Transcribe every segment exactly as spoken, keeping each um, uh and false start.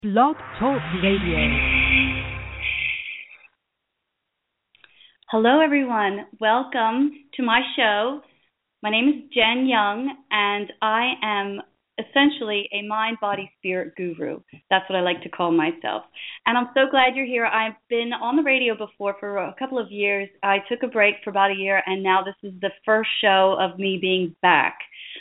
Blog Talk Radio. Hello, everyone. Welcome to my show. My name is Jen Young, and I am essentially a mind, body, spirit guru. That's what I like to call myself. And I'm so glad you're here. I've been on the radio before for a couple of years. I took a break for about a year, and now this is the first show of me being back.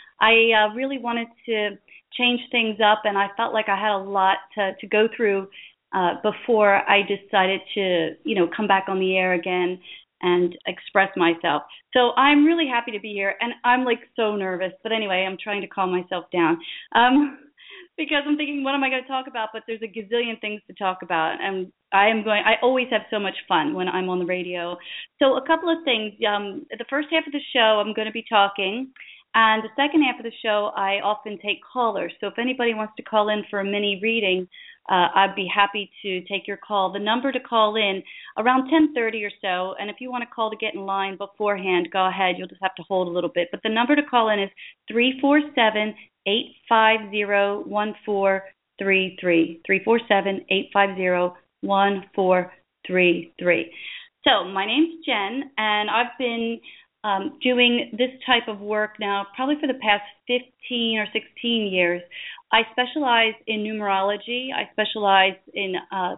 I uh, really wanted to change things up, and I felt like I had a lot to, to go through uh, before I decided to, you know, come back on the air again and express myself. So I'm really happy to be here, and I'm like so nervous. But anyway, I'm trying to calm myself down um, because I'm thinking, what am I going to talk about? But there's a gazillion things to talk about, and I am going. I always have so much fun when I'm on the radio. So a couple of things. Um, the first half of the show, I'm going to be talking. And the second half of the show, I often take callers. So if anybody wants to call in for a mini reading, uh, I'd be happy to take your call. The number to call in around ten thirty or so, and if you want to call to get in line beforehand, go ahead. You'll just have to hold a little bit. But the number to call in is three four seven, eight five zero, one four three three, three four seven, eight five zero, one four three three. So my name's Jen, and I've been Um, doing this type of work now probably for the past fifteen or sixteen years. I specialize in numerology. I specialize in uh,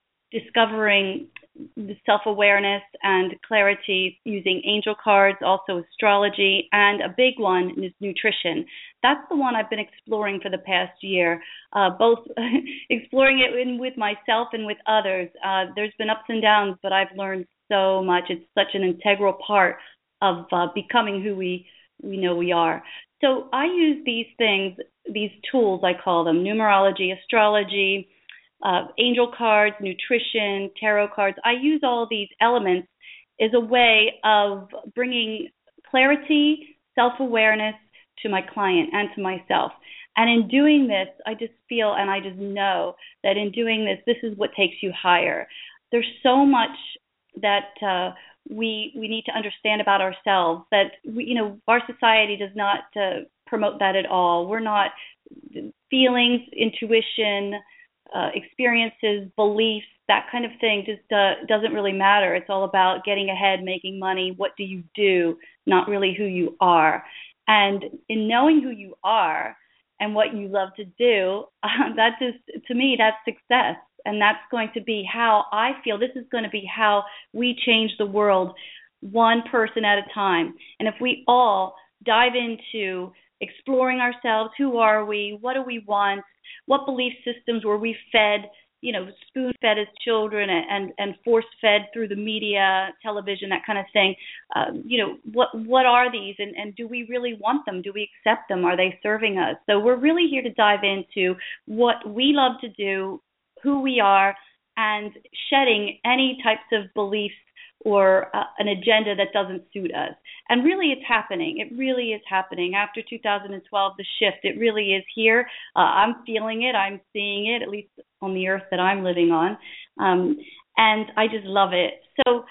discovering the self-awareness and clarity using angel cards, also astrology, and a big one is nutrition. That's the one I've been exploring for the past year, uh, both exploring it in, with myself and with others. Uh, there's been ups and downs, but I've learned so much. It's such an integral part of uh, becoming who we, we know we are. So I use these things, these tools, I call them, numerology, astrology, uh, angel cards, nutrition, tarot cards. I use all these elements as a way of bringing clarity, self-awareness to my client and to myself. And in doing this, I just feel and I just know that in doing this, this is what takes you higher. There's so much that uh, we we need to understand about ourselves that we, you know, our society does not uh, promote that at all. We're not feelings, intuition, uh, experiences, beliefs, that kind of thing just uh, doesn't really matter. It's all about getting ahead, making money. What do you do? Not really who you are. And in knowing who you are and what you love to do, uh, that just, to me, that's success. And that's going to be how I feel. This is going to be how we change the world one person at a time. And if we all dive into exploring ourselves, who are we, what do we want, what belief systems were we fed, you know, spoon-fed as children and, and force-fed through the media, television, that kind of thing. Um, you know, what what are these and, and do we really want them? Do we accept them? Are they serving us? So we're really here to dive into what we love to do, who we are, and shedding any types of beliefs or uh, an agenda that doesn't suit us. And really it's happening. It really is happening. After two thousand twelve, the shift, it really is here. Uh, I'm feeling it. I'm seeing it, at least on the earth that I'm living on. Um, and I just love it. So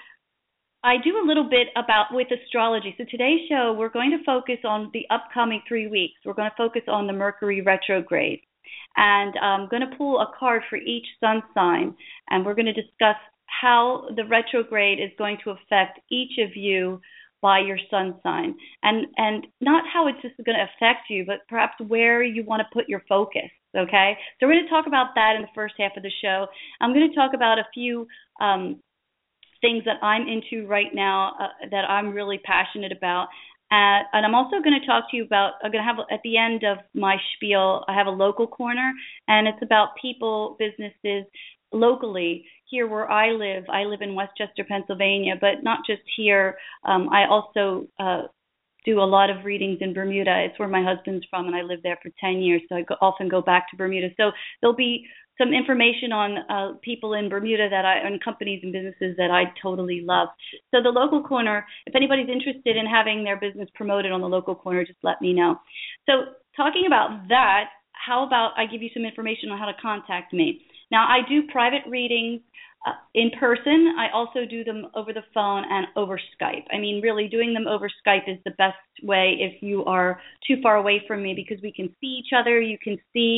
I do a little bit about with astrology. So today's show, we're going to focus on the upcoming three weeks. We're going to focus on the Mercury retrograde. And I'm going to pull a card for each sun sign, and we're going to discuss how the retrograde is going to affect each of you by your sun sign. And and not how it's just going to affect you, but perhaps where you want to put your focus, okay? So we're going to talk about that in the first half of the show. I'm going to talk about a few um, things that I'm into right now uh, that I'm really passionate about. Uh, and I'm also going to talk to you about, I'm going to have, at the end of my spiel, I have a local corner, and it's about people, businesses, locally, here where I live. I live in Westchester, Pennsylvania, but not just here. Um, I also uh, do a lot of readings in Bermuda. It's where my husband's from, and I lived there for ten years, so I go, often go back to Bermuda. So there'll be some information on uh, people in Bermuda that I, and companies and businesses that I totally love. So the local corner, if anybody's interested in having their business promoted on the local corner, just let me know. So talking about that, how about I give you some information on how to contact me. Now, I do private readings uh, in person. I also do them over the phone and over Skype. I mean, really, doing them over Skype is the best way if you are too far away from me, because we can see each other. You can see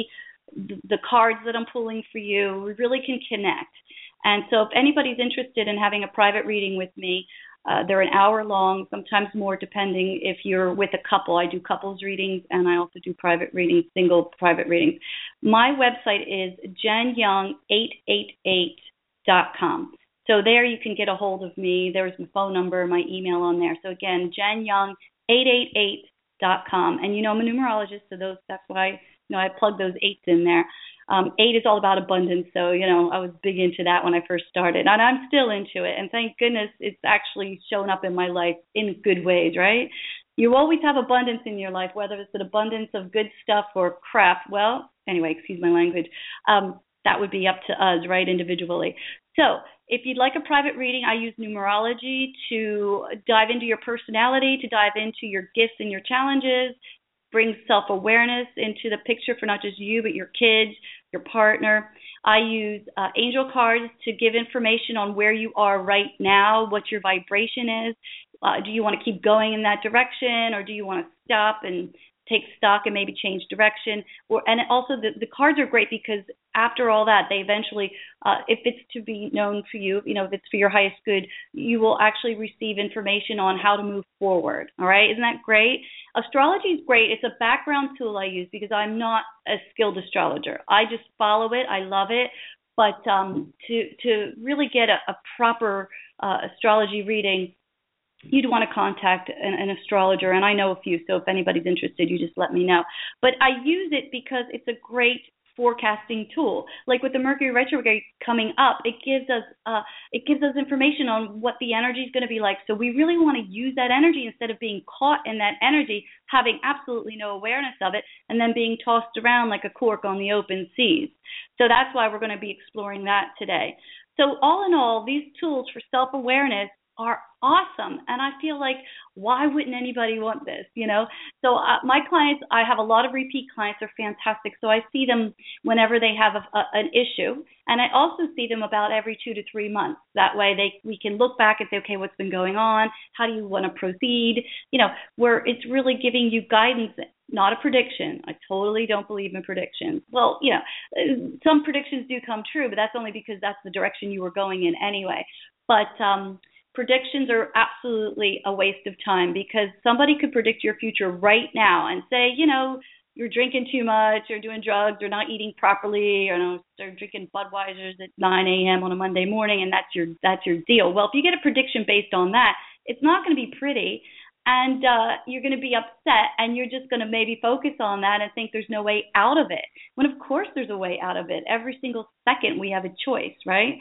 the, the cards that I'm pulling for you. We really can connect. And so if anybody's interested in having a private reading with me, uh, they're an hour long, sometimes more depending if you're with a couple. I do couples readings, and I also do private readings, single private readings. My website is jen young eight eight eight dot com. So there you can get a hold of me. There's my phone number, my email on there. So again, jen young eight eight eight dot com. And you know I'm a numerologist, so those that's why you know I plug those eights in there. Um, eight is all about abundance, so you know I was big into that when I first started, and I'm still into it. And thank goodness it's actually shown up in my life in good ways, right? You always have abundance in your life, whether it's an abundance of good stuff or crap. Well, anyway, excuse my language. Um, that would be up to us, right, individually. So if you'd like a private reading, I use numerology to dive into your personality, to dive into your gifts and your challenges, bring self-awareness into the picture for not just you, but your kids, your partner. I use uh, angel cards to give information on where you are right now, what your vibration is. Uh, do you want to keep going in that direction, or do you want to stop and take stock and maybe change direction? Or and also the, the cards are great because after all that, they eventually, uh, if it's to be known for you, you know, if it's for your highest good, you will actually receive information on how to move forward. All right, isn't that great? Astrology is great. It's a background tool I use because I'm not a skilled astrologer. I just follow it. I love it. But um, to to really get a, a proper uh, astrology reading, you'd want to contact an, an astrologer, and I know a few, so if anybody's interested, you just let me know. But I use it because it's a great forecasting tool. Like with the Mercury retrograde coming up, it gives us uh, it gives us information on what the energy is going to be like. So we really want to use that energy instead of being caught in that energy, having absolutely no awareness of it, and then being tossed around like a cork on the open seas. So that's why we're going to be exploring that today. So all in all, these tools for self-awareness are awesome, and I feel like why wouldn't anybody want this, you know? So uh, my clients, I have a lot of repeat clients, are fantastic. So I see them whenever they have a, a, an issue, and I also see them about every two to three months. That way, they we can look back and say, okay, what's been going on? How do you want to proceed? You know, where it's really giving you guidance, not a prediction. I totally don't believe in predictions. Well, you know, some predictions do come true, but that's only because that's the direction you were going in anyway. But um, predictions are absolutely a waste of time because somebody could predict your future right now and say, you know, you're drinking too much or doing drugs or not eating properly or you know, start drinking Budweisers at nine a.m. on a Monday morning, and that's your that's your deal. Well, if you get a prediction based on that, it's not going to be pretty, and uh, you're going to be upset, and you're just going to maybe focus on that and think there's no way out of it. When, of course, there's a way out of it. Every single second we have a choice, right?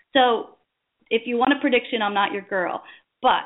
So if you want a prediction, I'm not your girl. But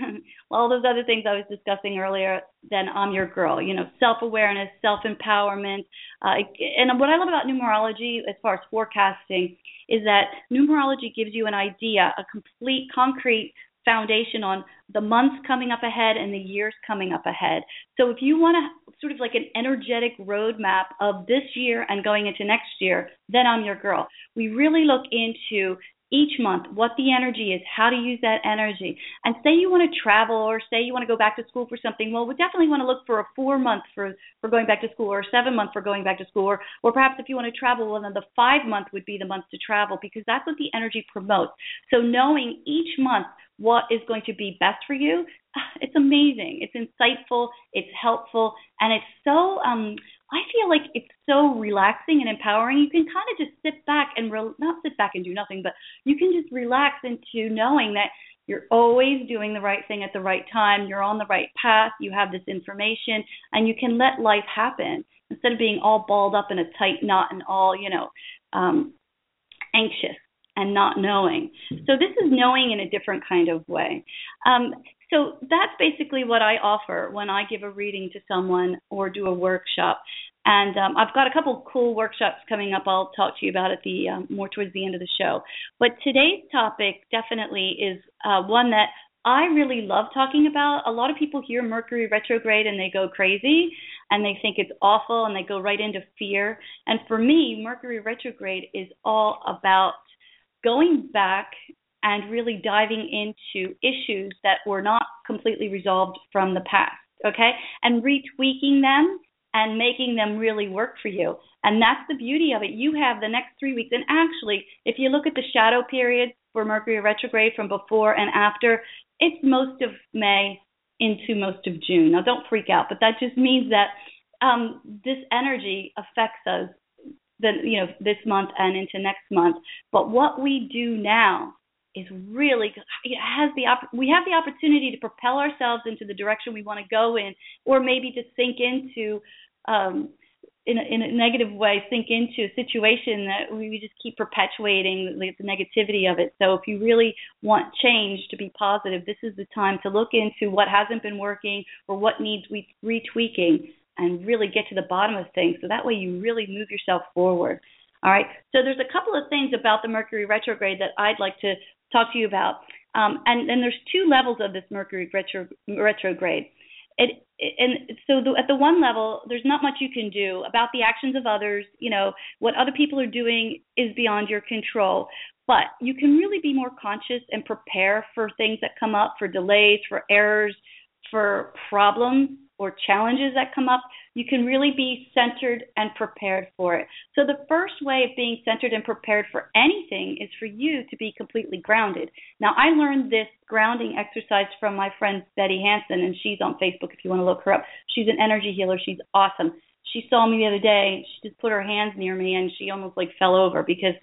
all those other things I was discussing earlier, then I'm your girl. You know, self-awareness, self-empowerment. Uh, and what I love about numerology as far as forecasting is that numerology gives you an idea, a complete, concrete foundation on the months coming up ahead and the years coming up ahead. So if you want to sort of like an energetic roadmap of this year and going into next year, then I'm your girl. We really look into each month, what the energy is, how to use that energy. And say you want to travel or say you want to go back to school for something, well, we definitely want to look for a four month for, for going back to school or a seven month for going back to school. Or, or perhaps if you want to travel, well, then the five month would be the month to travel because that's what the energy promotes. So knowing each month what is going to be best for you, it's amazing. It's insightful, it's helpful, and it's so, um, I feel like it's so relaxing and empowering. You can kind of just sit back and, re- not sit back and do nothing, but you can just relax into knowing that you're always doing the right thing at the right time, you're on the right path, you have this information, and you can let life happen instead of being all balled up in a tight knot and all, you know, um, anxious and not knowing. So this is knowing in a different kind of way. Um, so that's basically what I offer when I give a reading to someone or do a workshop. And um, I've got a couple cool workshops coming up I'll talk to you about at the um, more towards the end of the show. But today's topic definitely is uh, one that I really love talking about. A lot of people hear Mercury retrograde and they go crazy and they think it's awful and they go right into fear. And for me, Mercury retrograde is all about going back and really diving into issues that were not completely resolved from the past, okay, and retweaking them and making them really work for you. And that's the beauty of it. You have the next three weeks. And actually, if you look at the shadow period for Mercury retrograde from before and after, it's most of May into most of June. Now, don't freak out, but that just means that um, this energy affects us the, you know, this month and into next month. But what we do now is really, it has the we have the opportunity to propel ourselves into the direction we want to go in, or maybe to sink into, um, in, a, in a negative way, sink into a situation that we just keep perpetuating the, the negativity of it. So if you really want change to be positive, this is the time to look into what hasn't been working or what needs retweaking, and really get to the bottom of things. So that way you really move yourself forward. All right. So there's a couple of things about the Mercury retrograde that I'd like to talk to you about. Um, and, and there's two levels of this Mercury retro, retrograde. It, it, and so the, at the one level, there's not much you can do about the actions of others. You know, what other people are doing is beyond your control. But you can really be more conscious and prepare for things that come up, for delays, for errors, for problems or challenges that come up. You can really be centered and prepared for it. So the first way of being centered and prepared for anything is for you to be completely grounded. Now, I learned this grounding exercise from my friend Betty Hansen, and she's on Facebook if you want to look her up. She's an energy healer. She's awesome. She saw me the other day. She just put her hands near me, and she almost like fell over because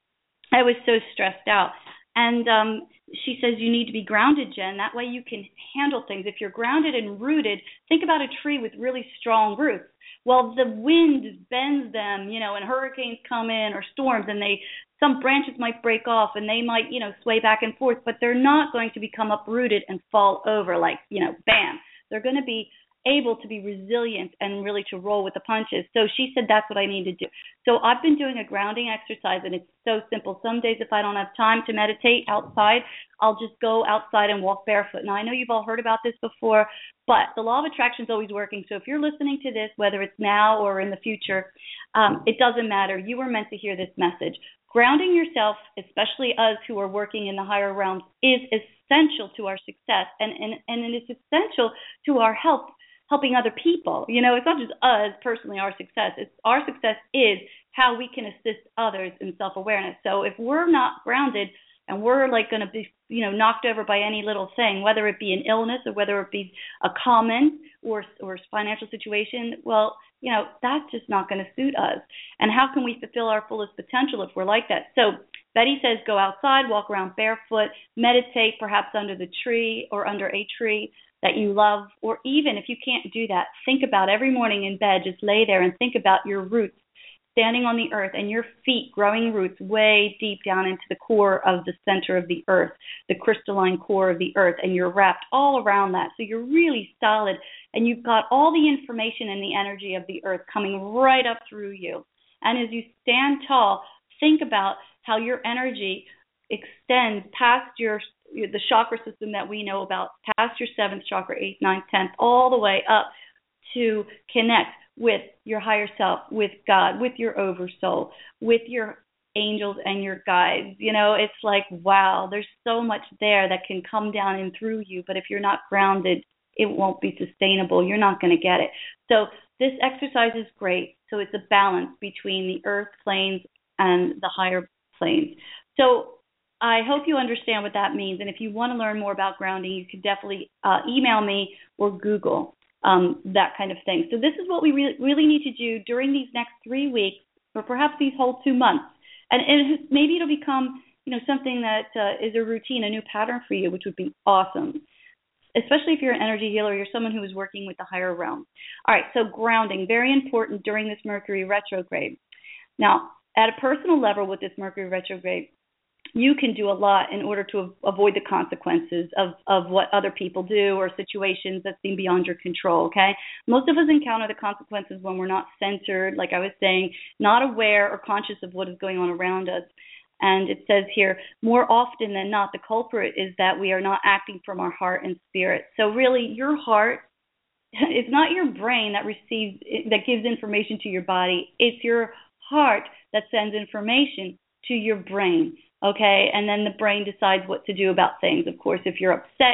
I was so stressed out. And um, she says you need to be grounded, Jen. That way you can handle things. If you're grounded and rooted, think about a tree with really strong roots. Well, the wind bends them, you know, and hurricanes come in or storms, and they some branches might break off and they might, you know, sway back and forth, but they're not going to become uprooted and fall over like, you know, bam. They're going to be able to be resilient and really to roll with the punches. So she said that's what I need to do. So I've been doing a grounding exercise, and it's so simple. Some days if I don't have time to meditate outside, I'll just go outside and walk barefoot. Now, I know you've all heard about this before, but the law of attraction is always working. So if you're listening to this, whether it's now or in the future, um, it doesn't matter. You were meant to hear this message. Grounding yourself, especially us who are working in the higher realms, is essential to our success, and, and, and it is essential to our health, helping other people. You know, it's not just us personally, our success. It's our success is how we can assist others in self-awareness. So if we're not grounded and we're like going to be, you know, knocked over by any little thing, whether it be an illness or whether it be a comment or or financial situation, well, you know, that's just not going to suit us. And how can we fulfill our fullest potential if we're like that? So Betty says go outside, walk around barefoot, meditate perhaps under the tree or under a tree that you love, or even if you can't do that, think about every morning in bed, just lay there and think about your roots standing on the earth and your feet growing roots way deep down into the core of the center of the earth, the crystalline core of the earth, and you're wrapped all around that. So you're really solid, and you've got all the information and the energy of the earth coming right up through you. And as you stand tall, think about how your energy extends past your the chakra system that we know about, past your seventh chakra, eighth, ninth, tenth, all the way up to connect with your higher self, with God, with your oversoul, with your angels and your guides. You know, it's like, wow, there's so much there that can come down and through you, but if you're not grounded, it won't be sustainable. You're not going to get it. So this exercise is great. So it's a balance between the earth planes and the higher planes. So I hope you understand what that means. And if you want to learn more about grounding, you can definitely uh, email me or Google um, that kind of thing. So this is what we re- really need to do during these next three weeks, or perhaps these whole two months. And, and maybe it'll become, you know, something that uh, is a routine, a new pattern for you, which would be awesome, especially if you're an energy healer, you're someone who is working with the higher realm. All right, so grounding, very important during this Mercury retrograde. Now, at a personal level with this Mercury retrograde, you can do a lot in order to avoid the consequences of, of what other people do or situations that seem beyond your control, okay? Most of us encounter the consequences when we're not centered, like I was saying, not aware or conscious of what is going on around us. And it says here, more often than not, the culprit is that we are not acting from our heart and spirit. So really, your heart, it's not your brain that receives, that gives information to your body. It's your heart that sends information to your brain. Okay, and then the brain decides what to do about things. Of course, if you're upset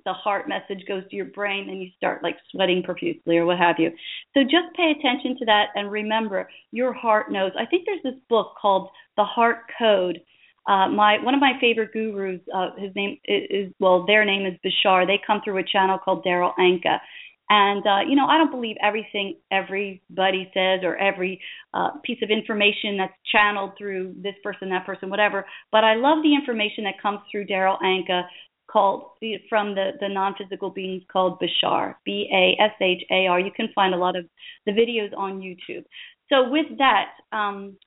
the heart message goes to your brain, then you start like sweating profusely or what have you. So just pay attention to that and remember, your heart knows. I think there's this book called The Heart Code. Uh, my one of my favorite gurus, uh, his name is, is, well, their name is Bashar. They come through a channel called Daryl Anka. And, uh, you know, I don't believe everything everybody says or every uh, piece of information that's channeled through this person, that person, whatever. But I love the information that comes through Daryl Anka called from the, the non-physical beings called Bashar, B A S H A R. You can find a lot of the videos on YouTube. So with that, um,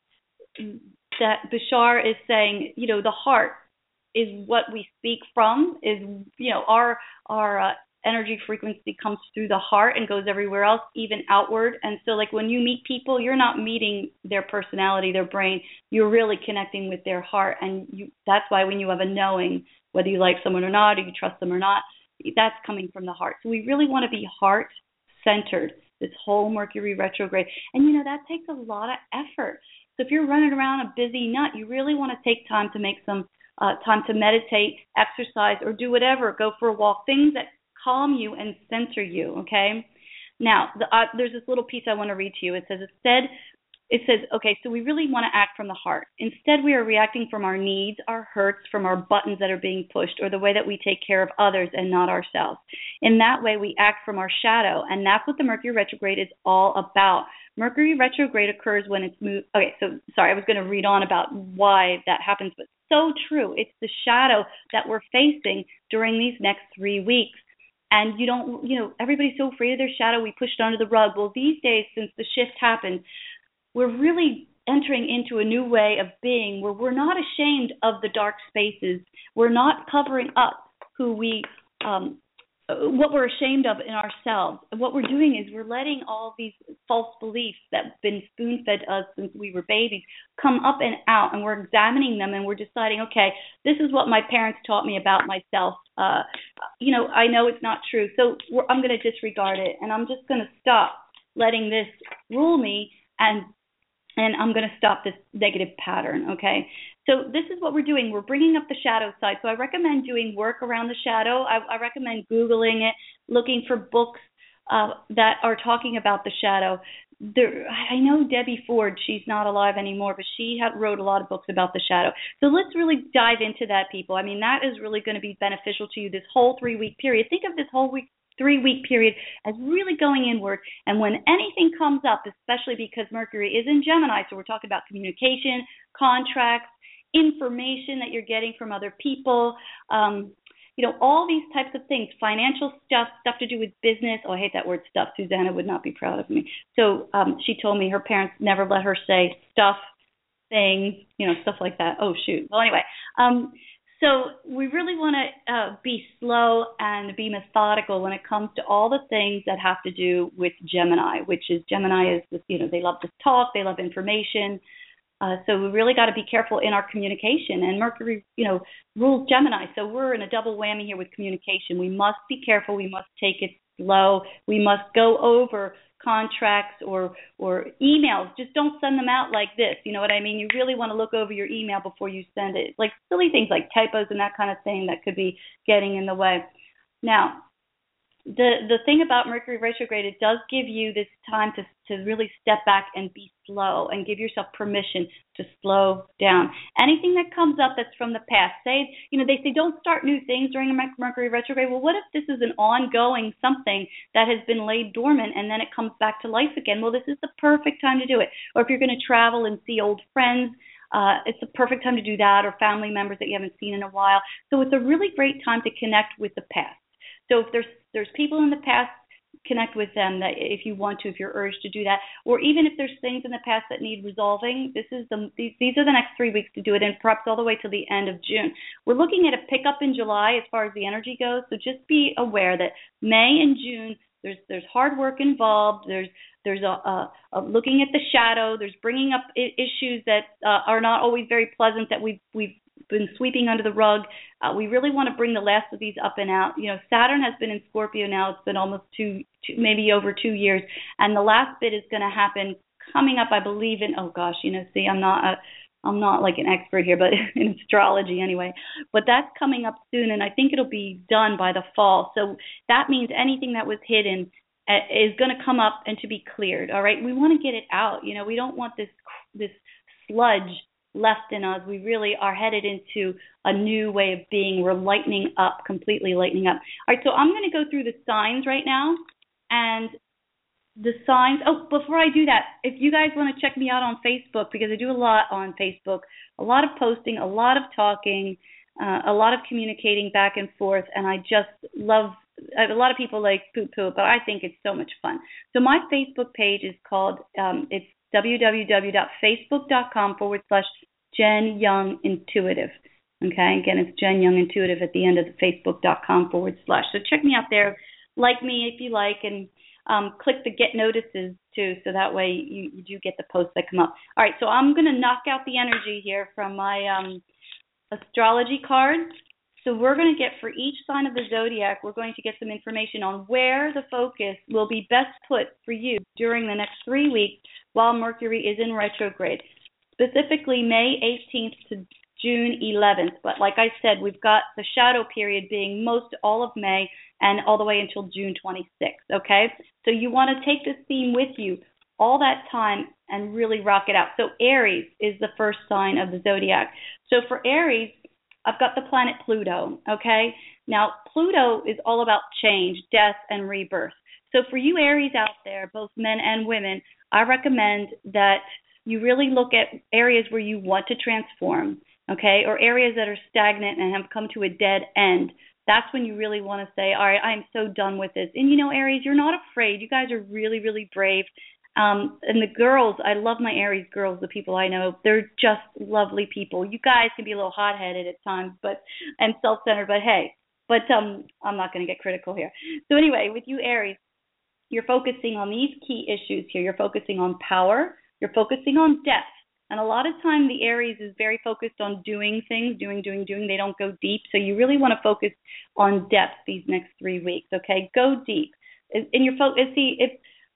that Bashar is saying, you know, the heart is what we speak from, is, you know, our, our, uh, energy frequency comes through the heart and goes everywhere else, even outward. And so like when you meet people, you're not meeting their personality, their brain, you're really connecting with their heart. And you, that's why when you have a knowing, whether you like someone or not, or you trust them or not, that's coming from the heart. So we really want to be heart-centered, this whole Mercury retrograde. And, you know, that takes a lot of effort. So if you're running around a busy nut, you really want to take time to make some uh, time to meditate, exercise, or do whatever, go for a walk, things that calm you and center you, okay? Now, the, uh, there's this little piece I want to read to you. It says, instead, it says, okay, so we really want to act from the heart. Instead, we are reacting from our needs, our hurts, from our buttons that are being pushed, or the way that we take care of others and not ourselves. In that way, we act from our shadow, and that's what the Mercury retrograde is all about. Mercury retrograde occurs when it's moved. Okay, so sorry, I was going to read on about why that happens, but so true. It's the shadow that we're facing during these next three weeks. And you don't, you know, everybody's so afraid of their shadow, we push it under the rug. Well, these days, since the shift happened, we're really entering into a new way of being where we're not ashamed of the dark spaces. We're not covering up who we, um, what we're ashamed of in ourselves. And what we're doing is we're letting all these false beliefs that have been spoon-fed us since we were babies come up and out, and we're examining them, and we're deciding, okay, this is what my parents taught me about myself. Uh, you know, I know it's not true, so we're, I'm going to disregard it, and I'm just going to stop letting this rule me, and and I'm going to stop this negative pattern, okay? So this is what we're doing. We're bringing up the shadow side. So I recommend doing work around the shadow. I, I recommend Googling it, looking for books uh, that are talking about the shadow. There, I know Debbie Ford, she's not alive anymore, but she had, wrote a lot of books about the shadow. So let's really dive into that, people. I mean, that is really going to be beneficial to you this whole three-week period. Think of this whole week three-week period as really going inward. And when anything comes up, especially because Mercury is in Gemini, so we're talking about communication, contracts, information that you're getting from other people, um, you know, all these types of things, financial stuff, stuff to do with business. Oh, I hate that word stuff. Susanna would not be proud of me. So um, she told me her parents never let her say stuff, things, you know, stuff like that. Oh, shoot. Well, anyway, um, so we really want to uh, be slow and be methodical when it comes to all the things that have to do with Gemini, which is Gemini is, you know, they love to talk, they love information. Uh, so we really got to be careful in our communication. And Mercury, you know, rules Gemini. So we're in a double whammy here with communication. We must be careful. We must take it slow. We must go over contracts or or emails. Just don't send them out like this. You know what I mean? You really want to look over your email before you send it. Like silly things like typos and that kind of thing that could be getting in the way. Now, the the thing about Mercury retrograde, it does give you this time to to really step back and be slow and give yourself permission to slow down. Anything that comes up that's from the past, say, you know, they say don't start new things during a Mercury retrograde. Well, what if this is an ongoing something that has been laid dormant and then it comes back to life again? Well, this is the perfect time to do it. Or if you're going to travel and see old friends, uh, it's the perfect time to do that, or family members that you haven't seen in a while. So it's a really great time to connect with the past. So if there's there's people in the past, connect with them that if you want to, if you're urged to do that. Or even if there's things in the past that need resolving, this is the these, these are the next three weeks to do it, and perhaps all the way to the end of June. We're looking at a pickup in July as far as the energy goes, so just be aware that May and June, there's there's hard work involved. There's there's a, a, a looking at the shadow. There's bringing up I- issues that uh, are not always very pleasant that we've we've been sweeping under the rug. Uh, we really want to bring the last of these up and out. You know, Saturn has been in Scorpio now. It's been almost two, two maybe over two years. And the last bit is going to happen coming up, I believe, in, oh gosh, you know, see, I'm not a I'm not like an expert here, but in astrology anyway. But that's coming up soon, and I think it'll be done by the fall. So that means anything that was hidden uh, is going to come up and to be cleared. All right, we want to get it out. You know, we don't want this this sludge left in us. We really are headed into a new way of being. We're lightening up, completely lightening up. All right, so I'm going to go through the signs right now, and the signs. Oh, before I do that, if you guys want to check me out on Facebook, because I do a lot on Facebook, a lot of posting, a lot of talking, uh, a lot of communicating back and forth, and I just love, a lot of people like poo-poo, but I think it's so much fun. So my Facebook page is called, um, it's www.facebook.com forward slash Jen Young Intuitive. Okay, again, it's Jen Young Intuitive at the end of the facebook.com forward slash. So check me out there. Like me if you like, and um, click the get notices too, so that way you, you do get the posts that come up. All right, so I'm going to knock out the energy here from my um, astrology cards. So we're going to get, for each sign of the zodiac, we're going to get some information on where the focus will be best put for you during the next three weeks while Mercury is in retrograde, specifically May eighteenth to June eleventh. But like I said, we've got the shadow period being most all of May and all the way until June twenty-sixth, okay? So you want to take this theme with you all that time and really rock it out. So Aries is the first sign of the zodiac. So for Aries, I've got the planet Pluto, okay? Now, Pluto is all about change, death, and rebirth. So for you Aries out there, both men and women, I recommend that you really look at areas where you want to transform, okay, or areas that are stagnant and have come to a dead end. That's when you really want to say, all right, I'm so done with this. And, you know, Aries, you're not afraid. You guys are really, really brave. Um, and the girls, I love my Aries girls, the people I know. They're just lovely people. You guys can be a little hot-headed at times, but and self-centered, but hey, but um, I'm not going to get critical here. So anyway, with you Aries, you're focusing on these key issues here. You're focusing on power. You're focusing on depth. And a lot of time the Aries is very focused on doing things, doing, doing, doing. They don't go deep. So you really want to focus on depth these next three weeks, okay? Go deep. And your focus, see, if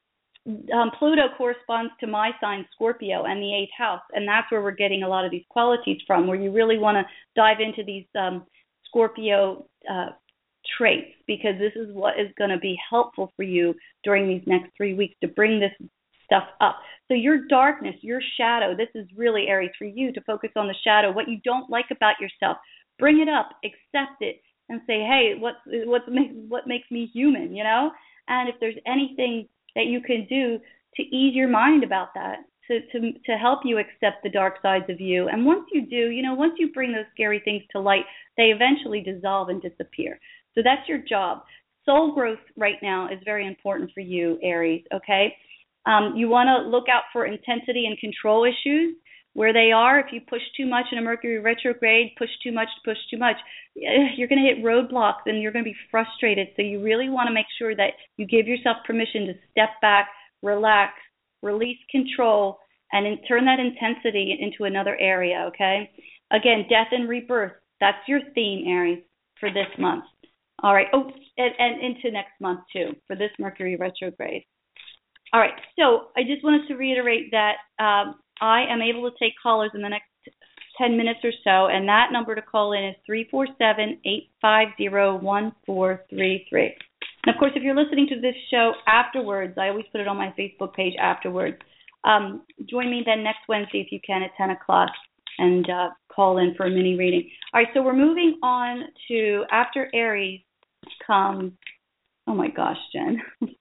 um, Pluto corresponds to my sign, Scorpio, and the eighth house, and that's where we're getting a lot of these qualities from, where you really want to dive into these um, Scorpio uh, traits, because this is what is going to be helpful for you during these next three weeks to bring this stuff up. So your darkness, your shadow, this is really Aries for you to focus on the shadow, what you don't like about yourself. Bring it up, accept it, and say, hey, what what makes what makes me human, you know? And if there's anything that you can do to ease your mind about that, to to to help you accept the dark sides of you. And once you do, you know, once you bring those scary things to light, they eventually dissolve and disappear. So that's your job. Soul growth right now is very important for you, Aries, okay? Um, you want to look out for intensity and control issues where they are. If you push too much in a Mercury retrograde, push too much, push too much, you're going to hit roadblocks and you're going to be frustrated. So you really want to make sure that you give yourself permission to step back, relax, release control, and in, turn that intensity into another area, okay? Again, death and rebirth, that's your theme, Aries, for this month. All right. Oh, and, and into next month, too, for this Mercury retrograde. All right, so I just wanted to reiterate that um, I am able to take callers in the next ten minutes or so, and that number to call in is three four seven, eight five zero, one four three three. And, of course, if you're listening to this show afterwards, I always put it on my Facebook page afterwards. Um, join me then next Wednesday, if you can, at ten o'clock, and uh, call in for a mini reading. All right, so we're moving on to after Aries comes, oh, my gosh, Jen.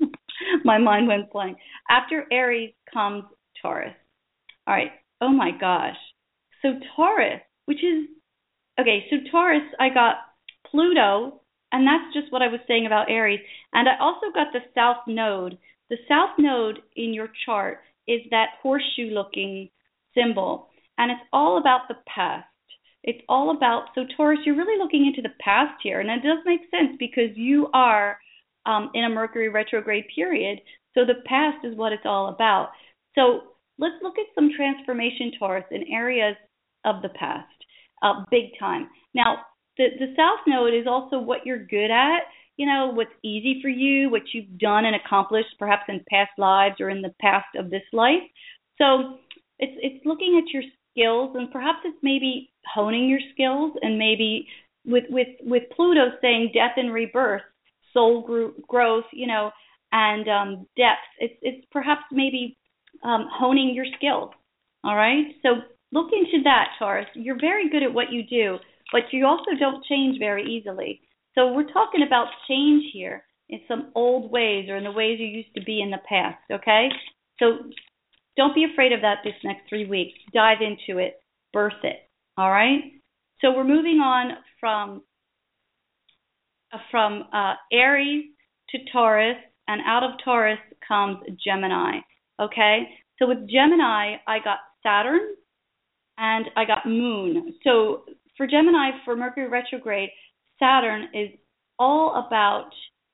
My mind went blank. After Aries comes Taurus. All right. Oh, my gosh. So Taurus, which is, okay, so Taurus, I got Pluto, and that's just what I was saying about Aries. And I also got the South Node. The South Node in your chart is that horseshoe-looking symbol, and it's all about the past. It's all about, so Taurus, you're really looking into the past here, and it does make sense because you are Um, in a Mercury retrograde period. So the past is what it's all about. So let's look at some transformation, Taurus, in areas of the past, uh, big time. Now, the, the South Node is also what you're good at, you know, what's easy for you, what you've done and accomplished perhaps in past lives or in the past of this life. So it's it's looking at your skills, and perhaps it's maybe honing your skills, and maybe with with with Pluto saying death and rebirth, soul gro- growth, you know, and um, depth. It's it's perhaps maybe um, honing your skills. All right, so look into that, Taurus. You're very good at what you do, but you also don't change very easily. So we're talking about change here in some old ways or in the ways you used to be in the past. Okay, so don't be afraid of that this next three weeks. Dive into it, birth it. All right. So we're moving on from from uh, Aries to Taurus, and out of Taurus comes Gemini. Okay. So with Gemini, I got Saturn and I got Moon. So for Gemini, for Mercury retrograde, Saturn is all about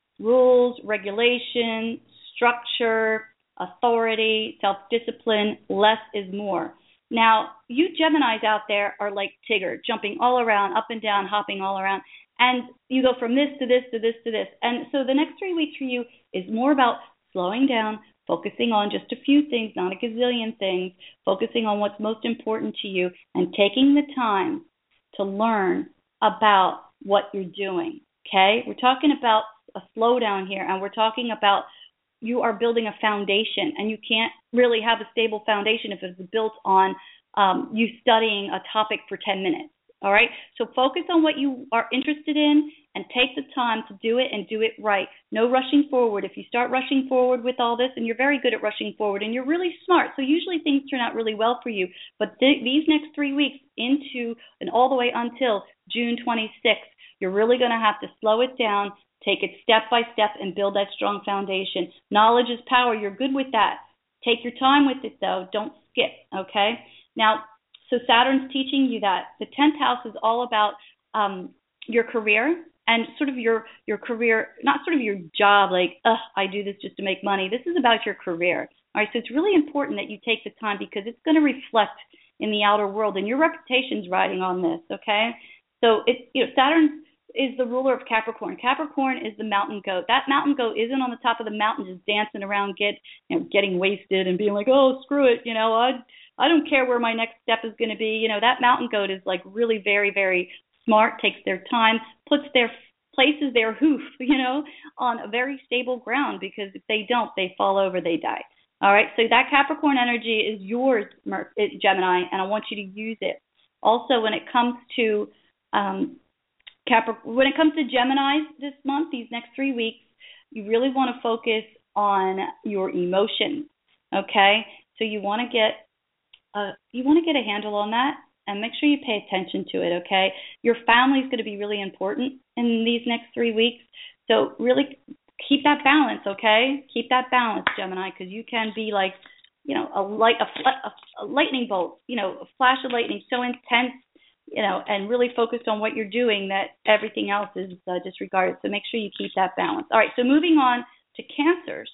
rules, regulation, structure, authority, self-discipline. Less is more. Now, you Geminis out there are like Tigger, jumping all around, up and down, hopping all around. And you go from this to this to this to this. And so the next three weeks for you is more about slowing down, focusing on just a few things, not a gazillion things, focusing on what's most important to you, and taking the time to learn about what you're doing, okay? We're talking about a slowdown here, and we're talking about you are building a foundation, and you can't really have a stable foundation if it's built on um, you studying a topic for ten minutes, all right? So focus on what you are interested in and take the time to do it and do it right. No rushing forward. If you start rushing forward with all this, and you're very good at rushing forward, and you're really smart, so usually things turn out really well for you, but th- these next three weeks into and all the way until June twenty-sixth, you're really going to have to slow it down, take it step by step, and build that strong foundation. Knowledge is power. You're good with that. Take your time with it, though. Don't skip, okay? Now, so Saturn's teaching you that. The tenth house is all about um, your career and sort of your, your career, not sort of your job, like, ugh, I do this just to make money. This is about your career, all right? So it's really important that you take the time because it's going to reflect in the outer world, and your reputation's riding on this, okay? So it's, you know, Saturn is the ruler of Capricorn. Capricorn is the mountain goat. That mountain goat isn't on the top of the mountain just dancing around, get, you know, getting wasted and being like, oh, screw it, you know, I I don't care where my next step is going to be. You know, that mountain goat is like really very, very smart, takes their time, puts their, places their hoof, you know, on a very stable ground, because if they don't, they fall over, they die. All right, so that Capricorn energy is yours, Gemini, and I want you to use it. Also, when it comes to um, Capric- when it comes to Gemini this month, these next three weeks, you really want to focus on your emotions, okay? So you want to get uh, you want to get a handle on that, and make sure you pay attention to it, okay? Your family is going to be really important in these next three weeks, so really keep that balance, okay? Keep that balance, Gemini, because you can be like, you know, a light, a, a, a lightning bolt, you know, a flash of lightning, so intense, you know, and really focused on what you're doing that everything else is uh, disregarded. So make sure you keep that balance. All right, so moving on to Cancers.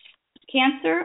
Cancer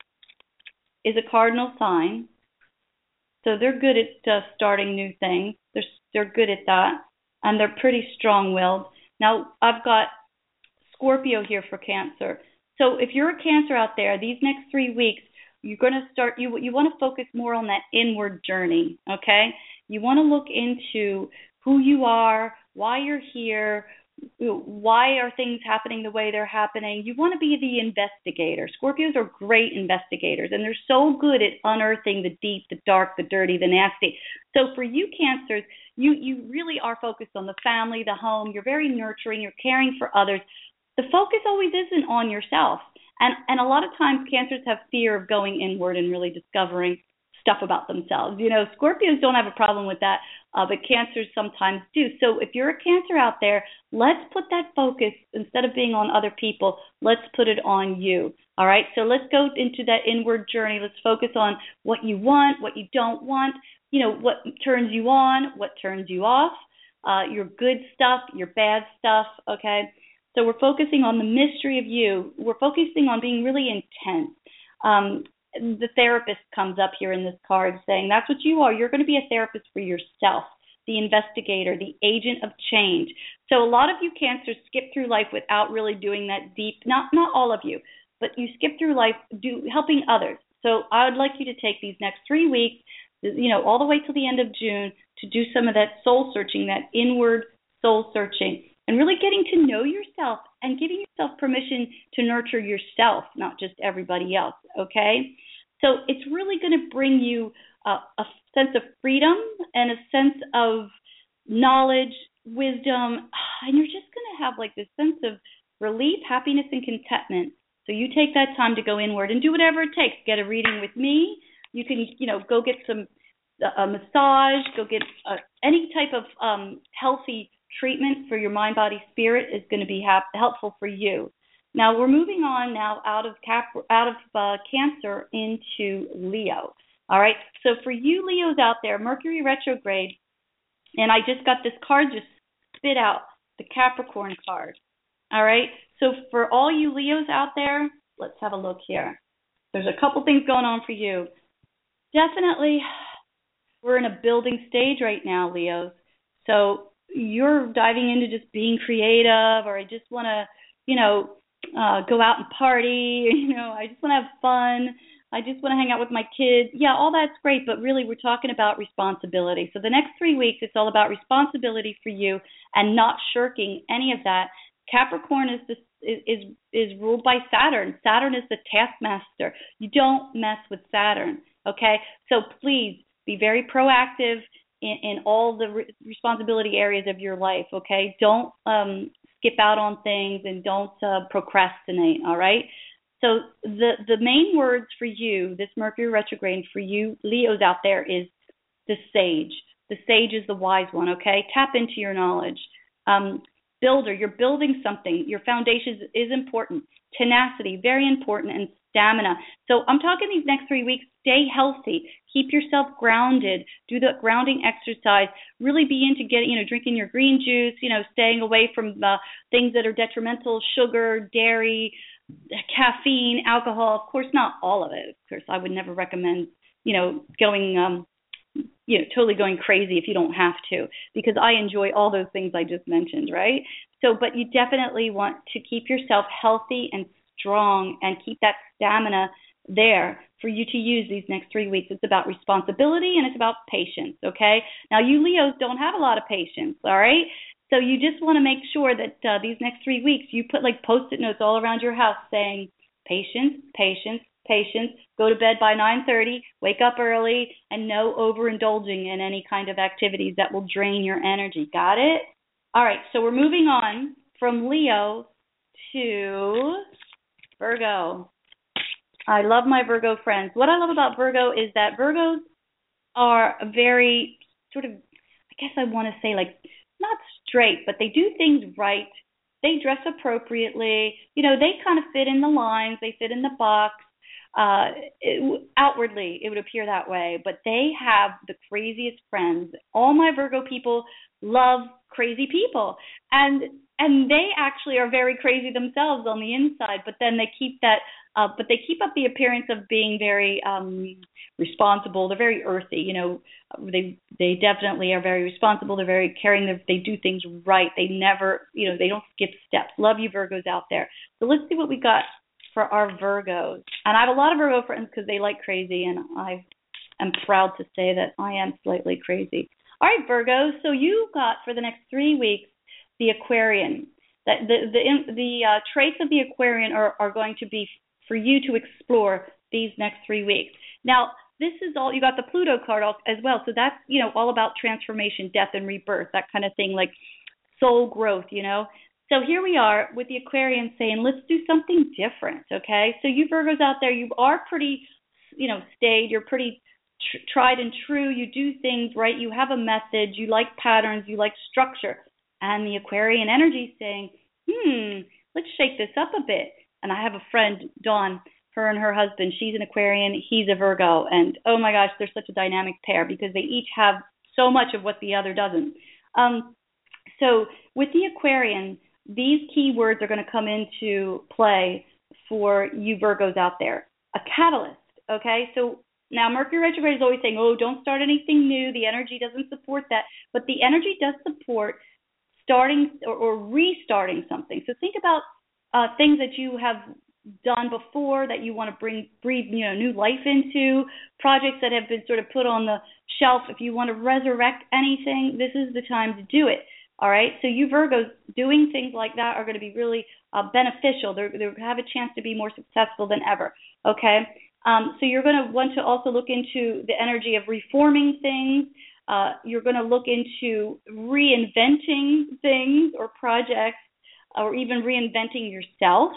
is a cardinal sign, so they're good at uh, starting new things. They're they're good at that, and they're pretty strong-willed. Now, I've got Scorpio here for Cancer. So if you're a Cancer out there, these next three weeks, you're going to start, you you want to focus more on that inward journey, okay? You want to look into who you are, why you're here, why are things happening the way they're happening. You want to be the investigator. Scorpios are great investigators, and they're so good at unearthing the deep, the dark, the dirty, the nasty. So for you Cancers, you, you really are focused on the family, the home. You're very nurturing. You're caring for others. The focus always isn't on yourself. And, and a lot of times Cancers have fear of going inward and really discovering stuff about themselves. You know, Scorpios don't have a problem with that, uh, but Cancers sometimes do. So if you're a Cancer out there, let's put that focus, instead of being on other people, let's put it on you. All right, so let's go into that inward journey. Let's focus on what you want, what you don't want, you know, what turns you on, what turns you off, uh, your good stuff, your bad stuff, okay? So we're focusing on the mystery of you. We're focusing on being really intense. Um, the therapist comes up here in this card saying that's what you are. You're going to be a therapist for yourself, the investigator, the agent of change. So a lot of you Cancers skip through life without really doing that deep, not not all of you, but you skip through life do helping others. So I would like you to take these next three weeks you know, all the way till the end of June to do some of that soul searching, that inward soul searching, and really getting to know yourself and giving yourself permission to nurture yourself, not just everybody else, okay? So it's really going to bring you uh, a sense of freedom and a sense of knowledge, wisdom, and you're just going to have like this sense of relief, happiness, and contentment. So you take that time to go inward and do whatever it takes. Get a reading with me. You can, you know, go get some a massage, go get uh, any type of um, healthy treatment for your mind, body, spirit is going to be ha- helpful for you. Now we're moving on now out of Cap out of uh, Cancer into Leo. All right. So for you Leos out there, Mercury retrograde, and I just got this card just spit out, the Capricorn card. All right. So for all you Leos out there, let's have a look here. There's a couple things going on for you. Definitely, we're in a building stage right now, Leos. So you're diving into just being creative, or I just want to, you know, uh, go out and party. You know, I just want to have fun. I just want to hang out with my kids. Yeah, all that's great, but really we're talking about responsibility. So the next three weeks, it's all about responsibility for you and not shirking any of that. Capricorn is this is, is is ruled by Saturn. Saturn is the taskmaster. You don't mess with Saturn, okay? So please be very proactive in, in all the re- responsibility areas of your life, okay? Don't um, skip out on things and don't uh, procrastinate, all right? So the, the main words for you, this Mercury retrograde for you Leos out there is the sage. The sage is the wise one, okay? Tap into your knowledge. Um, builder, you're building something. Your foundation is important. Tenacity, very important, and stamina. So I'm talking these next three weeks, stay healthy. Keep yourself grounded. Do the grounding exercise. Really be into getting, you know, drinking your green juice, you know, staying away from the things that are detrimental, sugar, dairy, caffeine, alcohol. Of course, not all of it. Of course, I would never recommend, you know, going, um, you know, totally going crazy if you don't have to, because I enjoy all those things I just mentioned, right? So, but you definitely want to keep yourself healthy and strong and keep that stamina there for you to use these next three weeks. It's about responsibility and it's about patience, okay? Now, you Leos don't have a lot of patience, all right? So you just want to make sure that uh, these next three weeks you put like Post-it notes all around your house saying patience, patience, patience, go to bed by nine thirty, wake up early, and no overindulging in any kind of activities that will drain your energy. Got it? All right, so we're moving on from Leo to Virgo. I love my Virgo friends. What I love about Virgo is that Virgos are very sort of, I guess I want to say like, not straight, but they do things right. They dress appropriately. You know, they kind of fit in the lines. They fit in the box. Uh, it, outwardly, it would appear that way, but they have the craziest friends. All my Virgo people love crazy people, and and they actually are very crazy themselves on the inside. But then they keep that, uh, but they keep up the appearance of being very um, responsible. They're very earthy, you know. They they definitely are very responsible. They're very caring. They, they do things right. They never, you know, they don't skip steps. Love you, Virgos out there. So let's see what we got for our Virgos. And I have a lot of Virgo friends because they like crazy, and I am proud to say that I am slightly crazy. All right, Virgos, so you got for the next three weeks the Aquarian. That the the the uh, traits of the Aquarian are, are going to be for you to explore these next three weeks. Now, this is all, you got the Pluto card as well, so that's, you know, all about transformation, death, and rebirth, that kind of thing, like soul growth, you know. So here we are with the Aquarian saying, let's do something different, okay? So you Virgos out there, you are pretty, you know, staid. You're pretty tr- tried and true. You do things right. You have a message. You like patterns. You like structure. And the Aquarian energy is saying, hmm, let's shake this up a bit. And I have a friend, Dawn, her and her husband, she's an Aquarian, he's a Virgo. And, oh, my gosh, they're such a dynamic pair because they each have so much of what the other doesn't. Um, so with the Aquarian, these key words are going to come into play for you Virgos out there. A catalyst, okay? So now Mercury retrograde is always saying, oh, don't start anything new. The energy doesn't support that. But the energy does support starting or, or restarting something. So think about uh, things that you have done before that you want to bring, breathe, you know, new life into, projects that have been sort of put on the shelf. If you want to resurrect anything, this is the time to do it. All right. So you Virgos, doing things like that are going to be really uh, beneficial. They're, they have a chance to be more successful than ever. Okay. Um, so you're going to want to also look into the energy of reforming things. Uh, you're going to look into reinventing things or projects, or even reinventing yourself.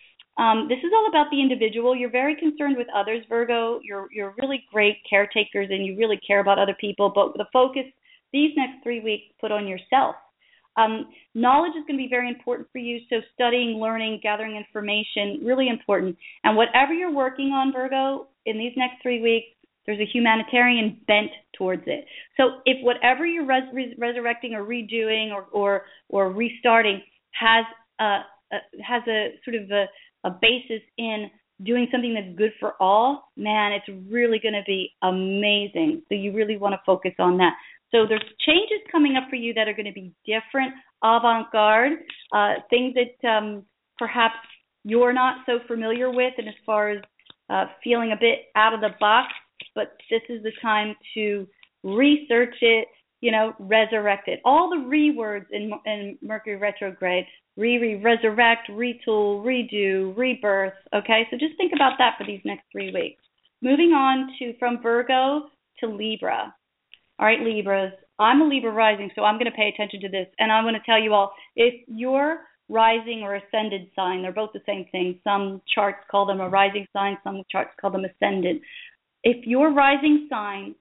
Um, this is all about the individual. You're very concerned with others, Virgo. You're you're really great caretakers, and you really care about other people. But the focus these next three weeks put on yourself. Um, knowledge is going to be very important for you. So studying, learning, gathering information, really important. And whatever you're working on, Virgo, in these next three weeks, there's a humanitarian bent towards it. So if whatever you're res- res- resurrecting or redoing or or, or restarting has a, a has a sort of a, a basis in doing something that's good for all, man, it's really going to be amazing. So you really want to focus on that. So there's changes coming up for you that are going to be different, avant-garde, uh, things that um, perhaps you're not so familiar with, and as far as uh, feeling a bit out of the box, but this is the time to research it, you know, resurrect it. All the re words in, in Mercury retrograde, re-re, resurrect, retool, redo, rebirth, okay? So just think about that for these next three weeks. Moving on to from Virgo to Libra. All right, Libras, I'm a Libra rising, so I'm going to pay attention to this. And I want to tell you all, if your rising or ascended sign, they're both the same thing. Some charts call them a rising sign, some charts call them ascended. If your rising sign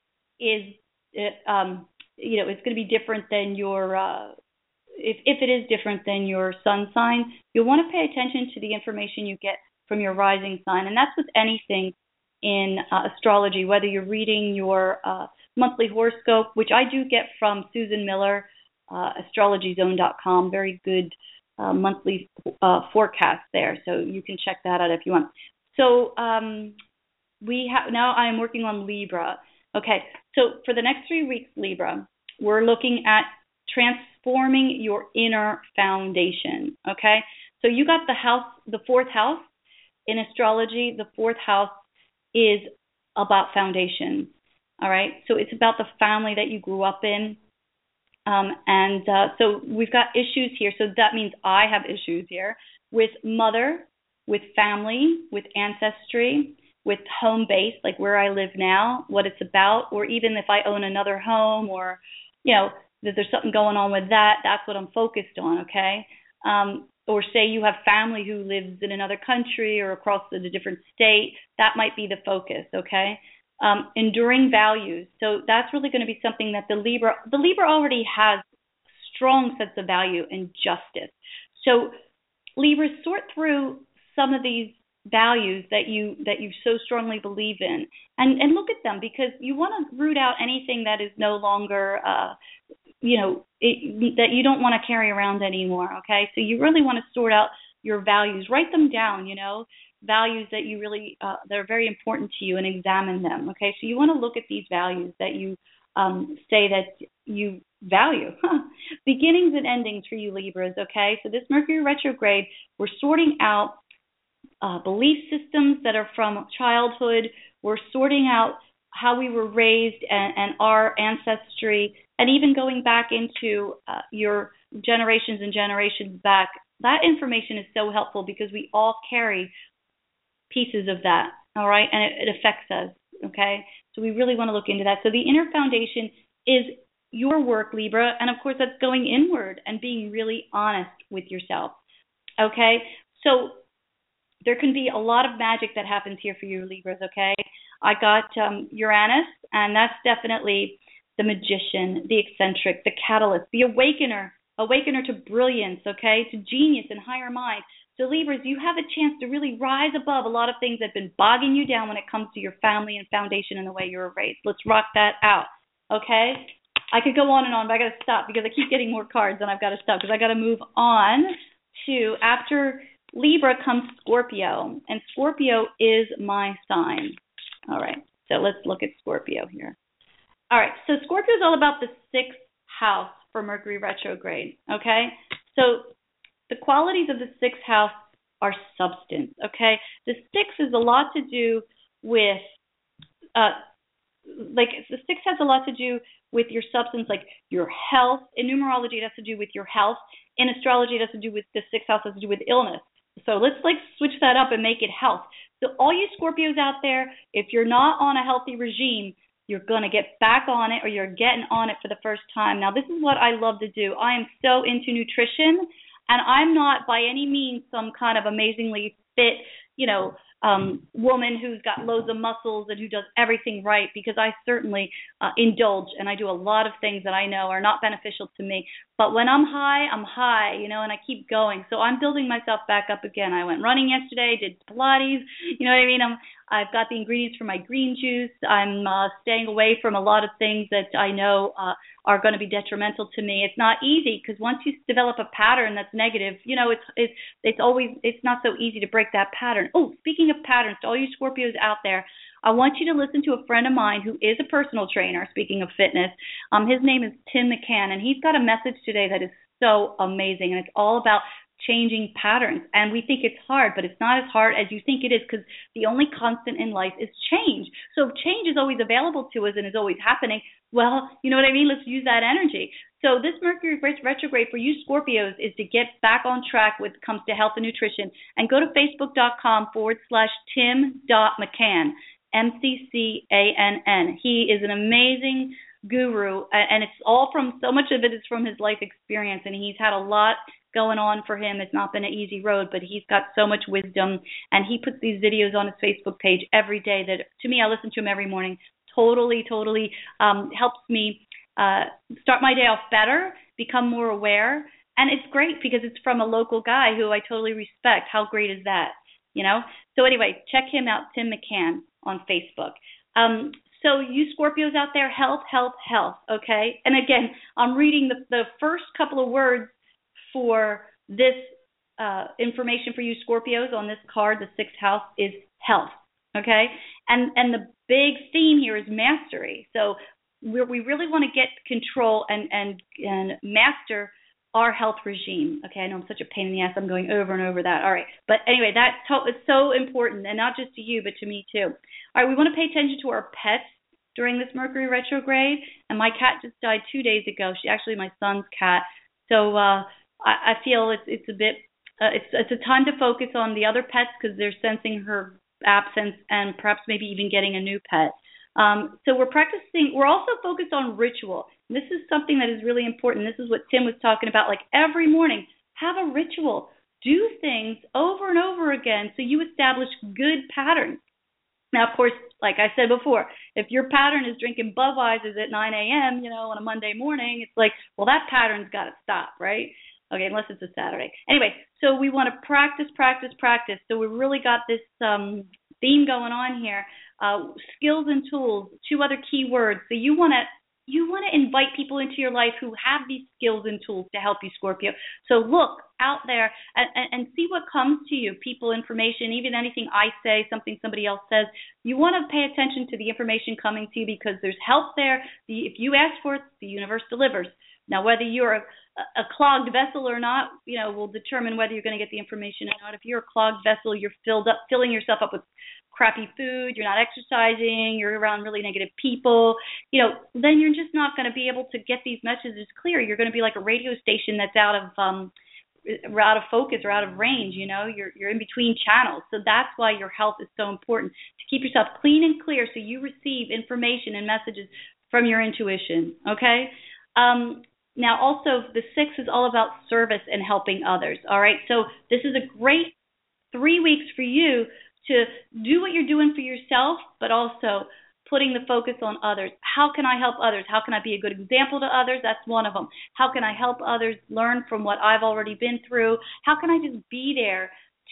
is, um, you know, it's going to be different than your, uh, if, if it is different than your sun sign, you'll want to pay attention to the information you get from your rising sign. And that's with anything in uh, astrology, whether you're reading your uh, monthly horoscope, which I do get from Susan Miller, uh, astrology zone dot com, very good uh, monthly uh, forecast there. So you can check that out if you want. So um, we have now I'm working on Libra. Okay, so for the next three weeks, Libra, we're looking at transforming your inner foundation. Okay, so you got the house, the fourth house in astrology. The fourth house is about foundation. All right, so it's about the family that you grew up in. Um, and uh, so we've got issues here. So that means I have issues here with mother, with family, with ancestry, with home base, like where I live now, what it's about, or even if I own another home, or, you know, that there's something going on with that, that's what I'm focused on, okay? Um, or say you have family who lives in another country or across a different state, that might be the focus, okay? Um, enduring values. So that's really going to be something that the Libra, the Libra already has strong sense of value and justice. So Libra, sort through some of these values that you that you so strongly believe in, and and look at them, because you want to root out anything that is no longer, uh, you know, it, that you don't want to carry around anymore. Okay, so you really want to sort out your values, write them down. You know, values that you really uh, that are very important to you, and examine them. Okay, so you want to look at these values that you um, say that you value. Beginnings and endings for you Libras. Okay, so this Mercury retrograde, we're sorting out Uh, belief systems that are from childhood. We're sorting out how we were raised and, and our ancestry, and even going back into uh, your generations and generations back. That information is so helpful because we all carry pieces of that, all right, and it, it affects us, okay? So we really want to look into that. So the inner foundation is your work, Libra, and of course that's going inward and being really honest with yourself, okay? So there can be a lot of magic that happens here for you, Libras, okay? I got um, Uranus, and that's definitely the magician, the eccentric, the catalyst, the awakener, awakener to brilliance, okay, to genius and higher mind. So Libras, you have a chance to really rise above a lot of things that have been bogging you down when it comes to your family and foundation and the way you were raised. Let's rock that out, okay? I could go on and on, but I got to stop because I keep getting more cards, and I've got to stop because I got to move on to after Libra comes Scorpio, and Scorpio is my sign. All right, so let's look at Scorpio here. All right, so Scorpio is all about the sixth house for Mercury retrograde, okay? So the qualities of the sixth house our substance, okay? The six is a lot to do with, uh, like, the six has a lot to do with your substance, like your health. In numerology, it has to do with your health. In astrology, it has to do with, the sixth house has to do with illness. So let's, like, switch that up and make it health. So all you Scorpios out there, if you're not on a healthy regime, you're going to get back on it, or you're getting on it for the first time. Now, this is what I love to do. I am so into nutrition, and I'm not by any means some kind of amazingly fit, you know, um, woman who's got loads of muscles and who does everything right, because I certainly uh, indulge, and I do a lot of things that I know are not beneficial to me. But when I'm high, I'm high, you know, and I keep going. So I'm building myself back up again. I went running yesterday, did Pilates, you know what I mean? I'm, I've got the ingredients for my green juice. I'm uh, staying away from a lot of things that I know uh, are going to be detrimental to me. It's not easy, because once you develop a pattern that's negative, you know, it's it's it's always it's not so easy to break that pattern. Oh, speaking of patterns, to all you Scorpios out there, I want you to listen to a friend of mine who is a personal trainer. Speaking of fitness, um, his name is Tim McCann, and he's got a message today that is so amazing, and it's all about changing patterns. And we think it's hard, but it's not as hard as you think it is, because the only constant in life is change. So if change is always available to us and is always happening, well, you know what I mean? Let's use that energy. So this Mercury retrograde for you Scorpios is to get back on track when it comes to health and nutrition. And go to facebook.com forward slash Tim dot McCann, M C C A N N. He is an amazing guru, and it's all from, so much of it is from his life experience, and he's had a lot going on for him. It's not been an easy road, but he's got so much wisdom, and he puts these videos on his Facebook page every day that, to me, I listen to him every morning. Totally, totally um, helps me uh, start my day off better, become more aware, and it's great because it's from a local guy who I totally respect. How great is that, you know? So anyway, check him out, Tim McCann, on Facebook. Um, So you Scorpios out there, health, health, health, okay? And again, I'm reading the, the first couple of words for this uh, information for you Scorpios on this card, the sixth house, is health, okay? And and the big theme here is mastery. So we're, we really want to get control and, and, and master our health regime. Okay, I know I'm such a pain in the ass. I'm going over and over that. All right. But anyway, that's to- it's so important, and not just to you, but to me too. All right, we want to pay attention to our pets during this Mercury retrograde. And my cat just died two days ago. She actually my son's cat. So uh, I, I feel it's it's a bit uh, it's it's a time to focus on the other pets, because they're sensing her absence, and perhaps maybe even getting a new pet. Um, so we're practicing. We're also focused on ritual. And this is something that is really important. This is what Tim was talking about. Like every morning, have a ritual. Do things over and over again so you establish good patterns. Now, of course, like I said before, if your pattern is drinking Budweiser at nine a.m., you know, on a Monday morning, it's like, well, that pattern's got to stop, right? Okay, unless it's a Saturday. Anyway, so we want to practice, practice, practice. So we really got this um, theme going on here. Uh, skills and tools, two other key words. So you want to you want to invite people into your life who have these skills and tools to help you, Scorpio. So look out there and, and, and see what comes to you, people, information, even anything I say, something somebody else says. You want to pay attention to the information coming to you, because there's help there. The, if you ask for it, the universe delivers. Now, whether you're a, a clogged vessel or not, you know, will determine whether you're going to get the information or not. If you're a clogged vessel, you're filled up, filling yourself up with crappy food, you're not exercising, you're around really negative people, you know, then you're just not going to be able to get these messages clear. You're going to be like a radio station that's out of um, out of focus or out of range, you know, you're you're in between channels. So that's why your health is so important, to keep yourself clean and clear so you receive information and messages from your intuition, okay? Um, now, also, the six is all about service and helping others, all right? So this is a great three weeks for you to do what you're doing for yourself, but also putting the focus on others. How can I help others? How can I be a good example to others? That's one of them. How can I help others learn from what I've already been through? How can I just be there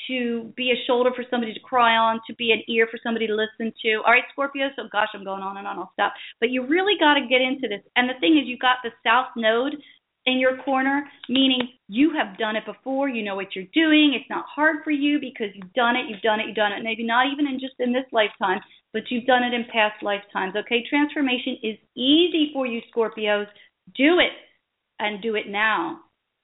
to be a shoulder for somebody to cry on, to be an ear for somebody to listen to? All right, Scorpio, so gosh, I'm going on and on, I'll stop. But you really got to get into this. And the thing is, you got the South Node in your corner, meaning you have done it before, you know what you're doing, it's not hard for you because you've done it, you've done it, you've done it, maybe not even in just in this lifetime, but you've done it in past lifetimes, okay? Transformation is easy for you, Scorpios. Do it, and do it now.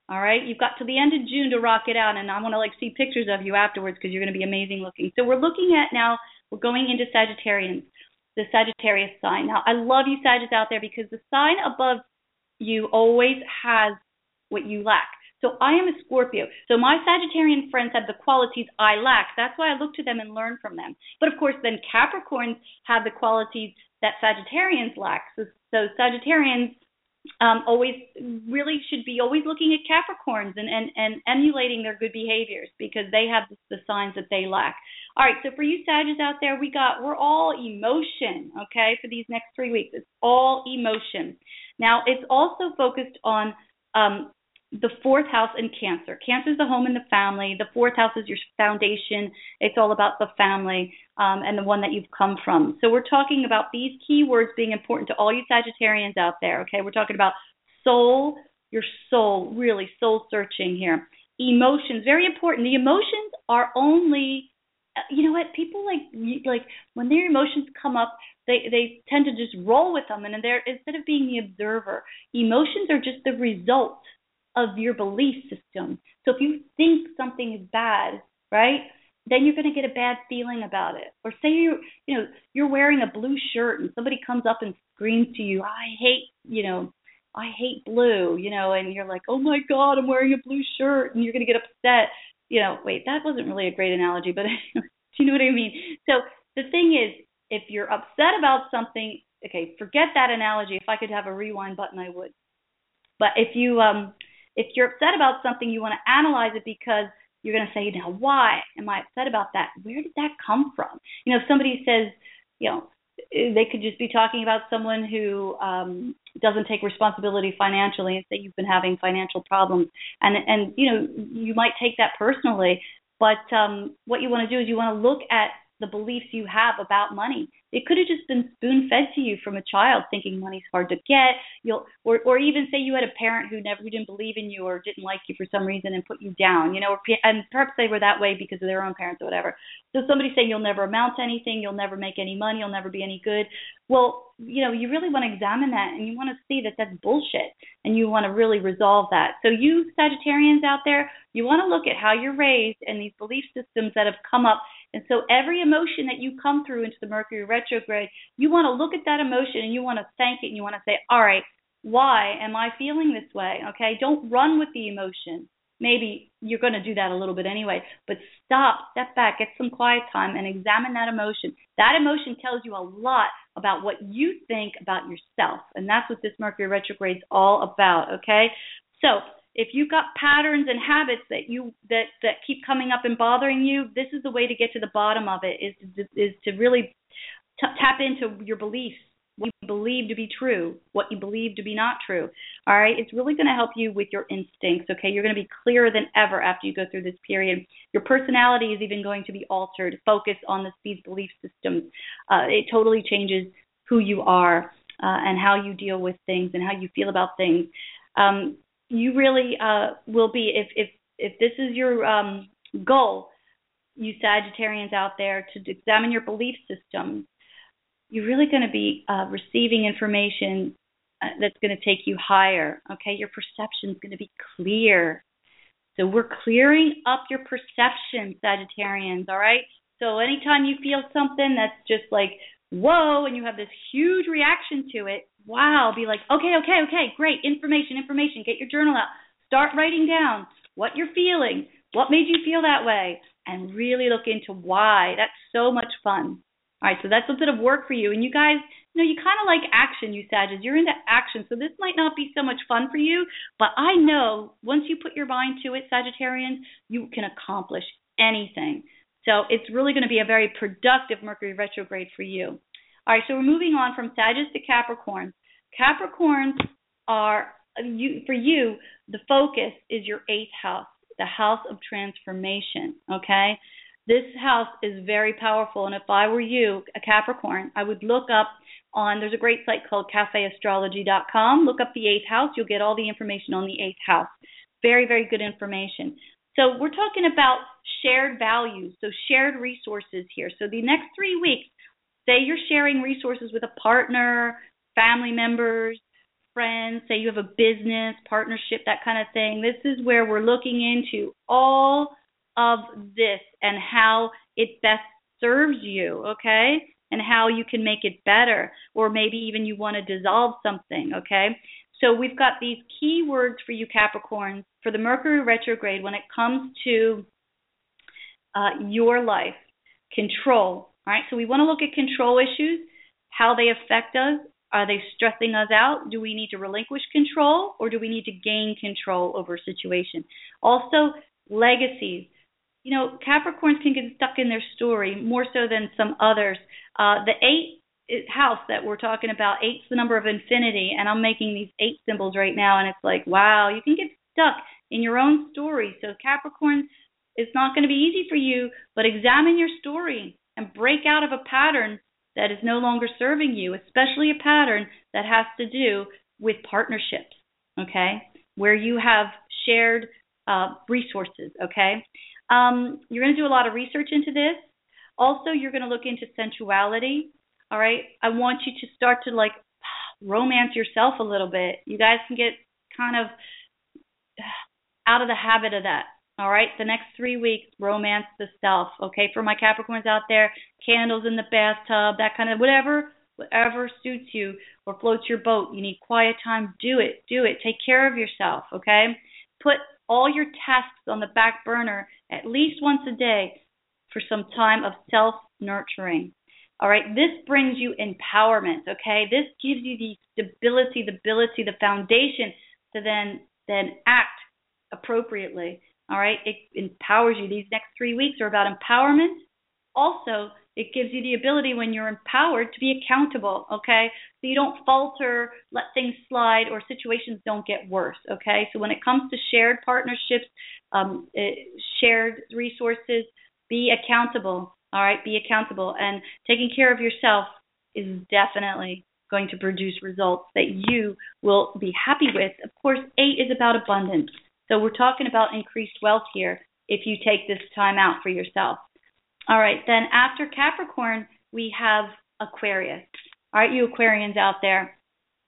All right, you've got to the end of June to rock it out, and I want to like see pictures of you afterwards because you're going to be amazing looking. So we're looking at now, we're going into Sagittarians, the Sagittarius sign. Now, I love you Sagittarius out there because the sign above you always has what you lack. So I am a Scorpio. So my Sagittarian friends have the qualities I lack. That's why I look to them and learn from them. But of course, then Capricorns have the qualities that Sagittarians lack. So, so Sagittarians Um, always really should be always looking at Capricorns and, and, and emulating their good behaviors because they have the, the signs that they lack. All right, so for you Sagittarius out there, we got, we're all emotion, okay, for these next three weeks. It's all emotion. Now, it's also focused on um, the fourth house in Cancer. Cancer is the home and the family. The fourth house is your foundation. It's all about the family um, and the one that you've come from. So we're talking about these keywords being important to all you Sagittarians out there, okay? We're talking about soul, your soul, really soul searching here. Emotions, very important. The emotions are only, you know what, people like, like when their emotions come up, they, they tend to just roll with them, and they're, instead of being the observer, emotions are just the result of your belief system. So if you think something is bad, right, then you're going to get a bad feeling about it. Or say you you know you're wearing a blue shirt and somebody comes up and screams to you, I hate you know I hate blue, you know, and you're like, oh my God, I'm wearing a blue shirt, and you're going to get upset. You know, wait, that wasn't really a great analogy, but do you know what I mean? So the thing is, if you're upset about something, okay, forget that analogy. If I could have a rewind button, I would. But if you um If you're upset about something, you want to analyze it because you're going to say, now, why am I upset about that? Where did that come from? You know, if somebody says, you know, they could just be talking about someone who um, doesn't take responsibility financially and say you've been having financial problems. And, and you know, you might take that personally. But um, what you want to do is you want to look at the beliefs you have about money. It could have just been spoon-fed to you from a child, thinking money's hard to get. You'll, or, or even say you had a parent who never who didn't believe in you or didn't like you for some reason and put you down. You know, or, and perhaps they were that way because of their own parents or whatever. So somebody saying you'll never amount to anything, you'll never make any money, you'll never be any good. Well, you know, you really want to examine that, and you want to see that that's bullshit, and you want to really resolve that. So you Sagittarians out there, you want to look at how you're raised and these belief systems that have come up. And so every emotion that you come through into the Mercury retrograde, you want to look at that emotion and you want to thank it, and you want to say, all right, why am I feeling this way? Okay, don't run with the emotion. Maybe you're going to do that a little bit anyway, but stop, step back, get some quiet time, and examine that emotion. That emotion tells you a lot about what you think about yourself, and that's what this Mercury retrograde is all about, okay? So if you've got patterns and habits that you that, that keep coming up and bothering you, this is the way to get to the bottom of it, is to, is to really t- tap into your beliefs, what you believe to be true, what you believe to be not true. All right, it's really going to help you with your instincts, okay? You're going to be clearer than ever after you go through this period. Your personality is even going to be altered. Focus on this, these belief systems. Uh, it totally changes who you are uh, and how you deal with things and how you feel about things. Um, you really uh, will be, if, if, if this is your um, goal, you Sagittarians out there, to examine your belief systems, you're really going to be uh, receiving information uh, that's going to take you higher, okay? Your perception is going to be clear. So we're clearing up your perception, Sagittarians, all right? So anytime you feel something that's just like, whoa, and you have this huge reaction to it, wow, be like, okay, okay, okay, great, information, information, get your journal out. Start writing down what you're feeling, what made you feel that way, and really look into why. That's so much fun. All right, so that's a bit of work for you. And you guys, you know, you kind of like action, you Sagittarius. You're into action, so this might not be so much fun for you, but I know once you put your mind to it, Sagittarians, you can accomplish anything. So it's really going to be a very productive Mercury retrograde for you. All right, so we're moving on from Sagittarius to Capricorn. Capricorns are, you, for you, the focus is your eighth house, the house of transformation, okay? This house is very powerful, and if I were you, a Capricorn, I would look up on, there's a great site called cafe astrology dot com. Look up the eighth house. You'll get all the information on the eighth house. Very, very good information. So we're talking about shared values, so shared resources here. So the next three weeks, say you're sharing resources with a partner, family members, friends, say you have a business, partnership, that kind of thing. This is where we're looking into all of this and how it best serves you, okay? And how you can make it better, or maybe even you want to dissolve something, okay? So we've got these key words for you Capricorns for the Mercury retrograde when it comes to uh, your life. Control, all right? So we want to look at control issues, how they affect us. Are they stressing us out? Do we need to relinquish control, or do we need to gain control over a situation? Also, legacies. You know, Capricorns can get stuck in their story more so than some others. Uh, the eight house that we're talking about, eight's the number of infinity, and I'm making these eight symbols right now, and it's like, wow, you can get stuck in your own story. So Capricorn, it's not going to be easy for you, but examine your story and break out of a pattern that is no longer serving you, especially a pattern that has to do with partnerships, okay, where you have shared uh, resources, okay? Um, you're going to do a lot of research into this. Also, you're going to look into sensuality, all right? I want you to start to, like, romance yourself a little bit. You guys can get kind of out of the habit of that, all right? The next three weeks, romance the self, okay? For my Capricorns out there, candles in the bathtub, that kind of, whatever, whatever suits you or floats your boat. You need quiet time, do it, do it. Take care of yourself, okay? Put all your tasks on the back burner at least once a day for some time of self-nurturing. All right, this brings you empowerment, okay? This gives you the stability, the ability, the foundation to then, then act appropriately, all right? It empowers you. These next three weeks are about empowerment. Also, it gives you the ability when you're empowered to be accountable, okay? So you don't falter, let things slide, or situations don't get worse, okay? So when it comes to shared partnerships, um, shared resources, be accountable, all right? Be accountable. And taking care of yourself is definitely going to produce results that you will be happy with. Of course, eight is about abundance. So we're talking about increased wealth here if you take this time out for yourself. All right, then after Capricorn, we have Aquarius. All right, you Aquarians out there.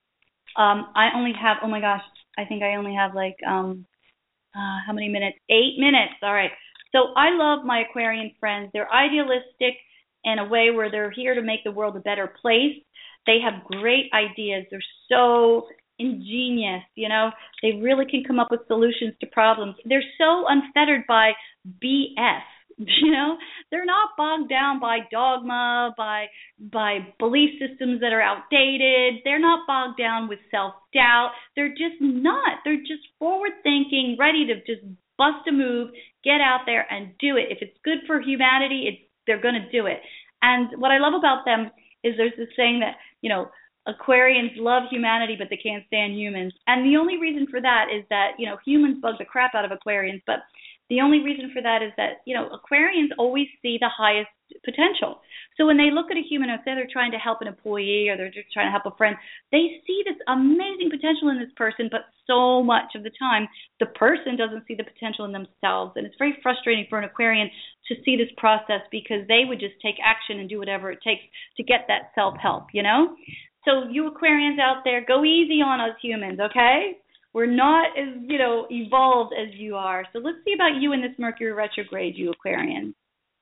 Um, I only have, oh my gosh, I think I only have like, um, uh, how many minutes? Eight minutes. All right. So I love my Aquarian friends. They're idealistic in a way where they're here to make the world a better place. They have great ideas. They're so ingenious, you know. They really can come up with solutions to problems. They're so unfettered by B S. You know, they're not bogged down by dogma, by by belief systems that are outdated. They're not bogged down with self-doubt. They're just not. They're just forward-thinking, ready to just bust a move, get out there and do it. If it's good for humanity, it's they're going to do it. And what I love about them is there's this saying that, you know, Aquarians love humanity, but they can't stand humans. And the only reason for that is that, you know, humans bug the crap out of Aquarians, but the only reason for that is that, you know, Aquarians always see the highest potential. So when they look at a human, if they're trying to help an employee or they're just trying to help a friend, they see this amazing potential in this person, but so much of the time, the person doesn't see the potential in themselves. And it's very frustrating for an Aquarian to see this process because they would just take action and do whatever it takes to get that self-help, you know? So you Aquarians out there, go easy on us humans, okay? We're not as, you know, evolved as you are. So let's see about you in this Mercury retrograde, you Aquarians.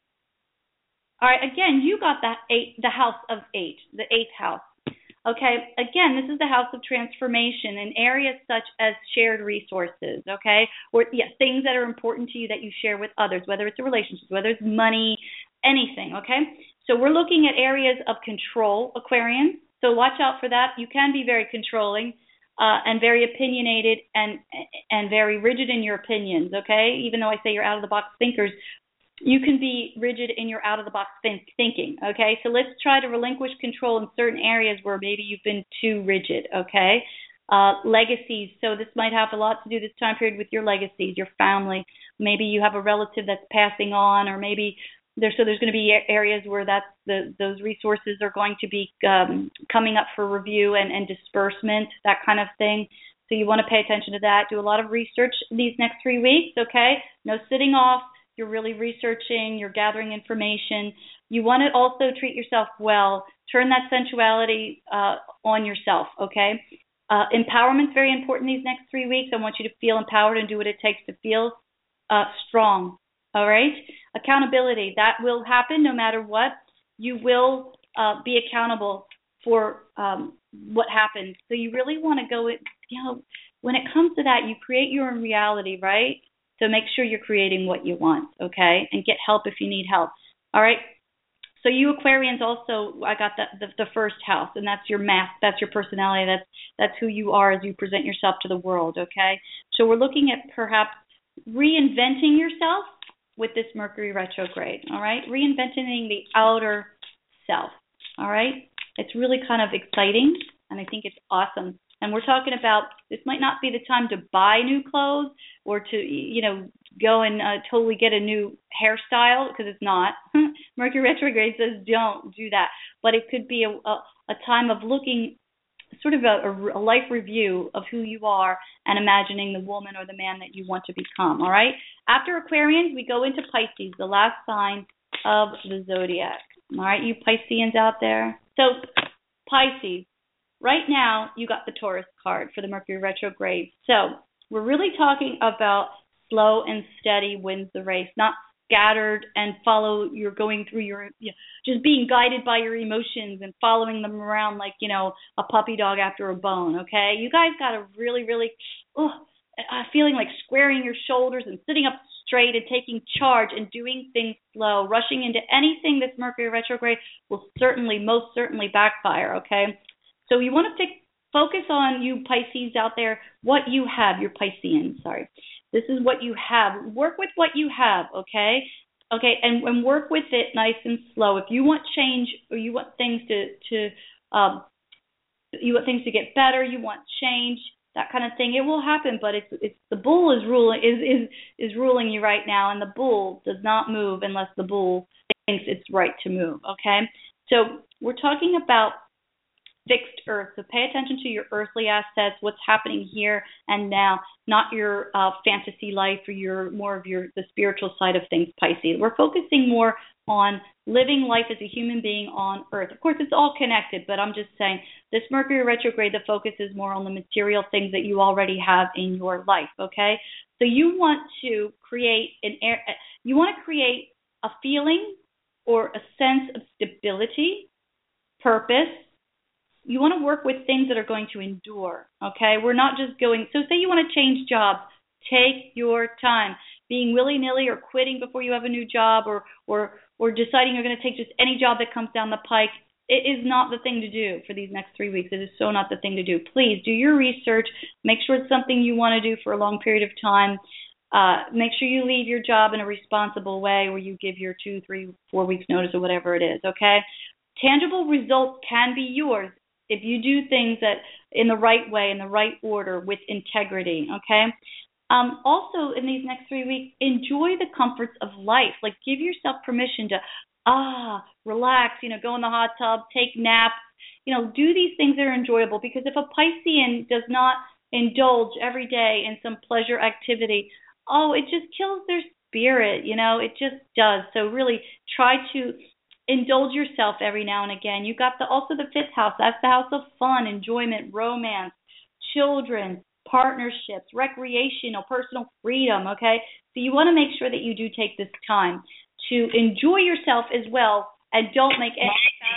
All right, again, you got the eight, the house of eight, the eighth house. Okay, again, this is the house of transformation in areas such as shared resources, okay? Or, yeah, things that are important to you that you share with others, whether it's a relationship, whether it's money, anything, okay? So we're looking at areas of control, Aquarians. So watch out for that. You can be very controlling. Uh, and very opinionated and and very rigid in your opinions, okay? Even though I say you're out-of-the-box thinkers, you can be rigid in your out-of-the-box think- thinking, okay? So let's try to relinquish control in certain areas where maybe you've been too rigid, okay? Uh, legacies. So this might have a lot to do this time period with your legacies, your family. Maybe you have a relative that's passing on, or maybe There, so there's going to be areas where that's the, those resources are going to be um, coming up for review and, and disbursement, that kind of thing. So you want to pay attention to that. Do a lot of research these next three weeks, okay? No sitting off. You're really researching. You're gathering information. You want to also treat yourself well. Turn that sensuality uh, on yourself, okay? Uh, empowerment is very important these next three weeks. I want you to feel empowered and do what it takes to feel uh, strong. All right? Accountability, that will happen no matter what. You will uh, be accountable for um, what happens. So you really want to go, you know, when it comes to that, you create your own reality, right? So make sure you're creating what you want, okay? And get help if you need help. All right? So you Aquarians also, I got the, the, the first house, and that's your mask, that's your personality, that's that's who you are as you present yourself to the world, okay? So we're looking at perhaps reinventing yourself with this Mercury retrograde, all right? Reinventing the outer self, all right? It's really kind of exciting, and I think it's awesome. And we're talking about this might not be the time to buy new clothes or to, you know, go and uh, totally get a new hairstyle, because it's not. Mercury retrograde says don't do that. But it could be a, a, a time of looking, sort of a, a life review of who you are and imagining the woman or the man that you want to become, all right? After Aquarians, we go into Pisces, the last sign of the zodiac. All right, you Pisceans out there? So, Pisces. Right now, you got the Taurus card for the Mercury retrograde. So we're really talking about slow and steady wins the race, not scattered and follow, you're going through your, you know, just being guided by your emotions and following them around like, you know, a puppy dog after a bone, okay? You guys got to really, really, oh, uh, feeling like squaring your shoulders and sitting up straight and taking charge and doing things slow. Rushing into anything this Mercury retrograde will certainly, most certainly backfire, okay? So you want to take, focus on, you Pisces out there, what you have, your Pisceans, sorry. This is what you have. Work with what you have, okay? Okay, and, and work with it nice and slow. If you want change or you want things to, to um, you want things to get better, you want change, that kind of thing, it will happen, but it's it's the bull is ruling is, is is ruling you right now, and the bull does not move unless the bull thinks it's right to move, okay? So we're talking about fixed earth. So pay attention to your earthly assets, what's happening here and now, not your uh, fantasy life or your more of your the spiritual side of things, Pisces. We're focusing more on living life as a human being on earth. Of course, it's all connected, but I'm just saying this Mercury retrograde, the focus is more on the material things that you already have in your life, okay? So you want to create an air, you want to create a feeling or a sense of stability, purpose. You want to work with things that are going to endure, okay? We're not just going, so say you want to change jobs, take your time. Being willy-nilly or quitting before you have a new job or or or deciding you're going to take just any job that comes down the pike, it is not the thing to do for these next three weeks. It is so not the thing to do. Please do your research. Make sure it's something you want to do for a long period of time. Uh, make sure you leave your job in a responsible way where you give your two, three, four weeks notice or whatever it is, okay? Tangible results can be yours if you do things that in the right way, in the right order, with integrity, okay? Um, also, in these next three weeks, enjoy the comforts of life. Like, give yourself permission to, ah, relax, you know, go in the hot tub, take naps, you know, do these things that are enjoyable. Because if a Piscean does not indulge every day in some pleasure activity, oh, it just kills their spirit, you know, it just does. So really try to indulge yourself every now and again. You got the also the fifth house. That's the house of fun, enjoyment, romance, children, partnerships, recreational, personal freedom, okay? So you want to make sure that you do take this time to enjoy yourself as well and don't make any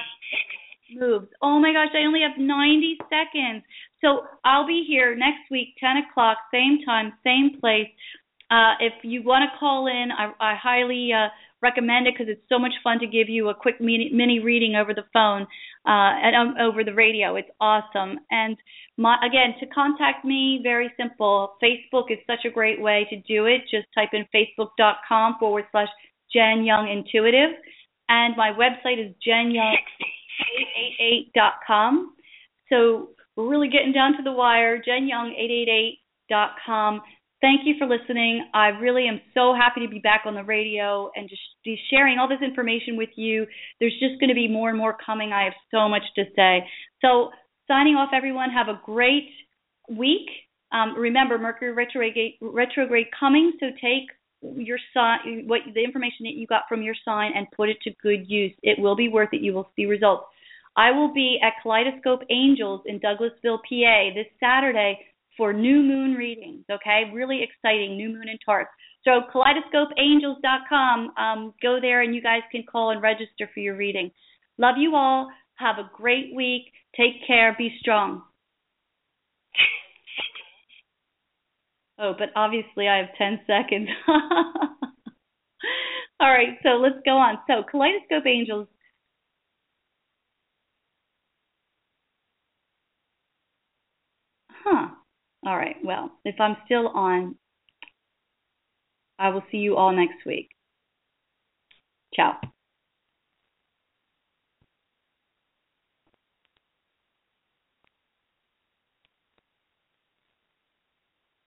fast moves. Oh my gosh, I only have ninety seconds. So I'll be here next week, ten o'clock, same time, same place. Uh, if you want to call in, I, I highly uh, recommend it because it's so much fun to give you a quick mini, mini reading over the phone uh, and um, over the radio. It's awesome. And my, again, to contact me, very simple. Facebook is such a great way to do it. Just type in facebook.com forward slash Jen Young Intuitive. And my website is jen young eight eight eight dot com. So we're really getting down to the wire, jen young eight eight eight dot com. Thank you for listening. I really am so happy to be back on the radio and just be sharing all this information with you. There's just going to be more and more coming. I have so much to say. So signing off, everyone. Have a great week. Um, remember, Mercury retrograde, retrograde coming, so take your sign, what the information that you got from your sign and put it to good use. It will be worth it. You will see results. I will be at Kaleidoscope Angels in Douglasville, P A this Saturday for new moon readings, okay? Really exciting, new moon in Taurus. So kaleidoscope angels dot com, um, go there and you guys can call and register for your reading. Love you all. Have a great week. Take care. Be strong. Oh, but obviously I have ten seconds. All right, so let's go on. So Kaleidoscope Angels. Huh. All right, well, if I'm still on, I will see you all next week. Ciao.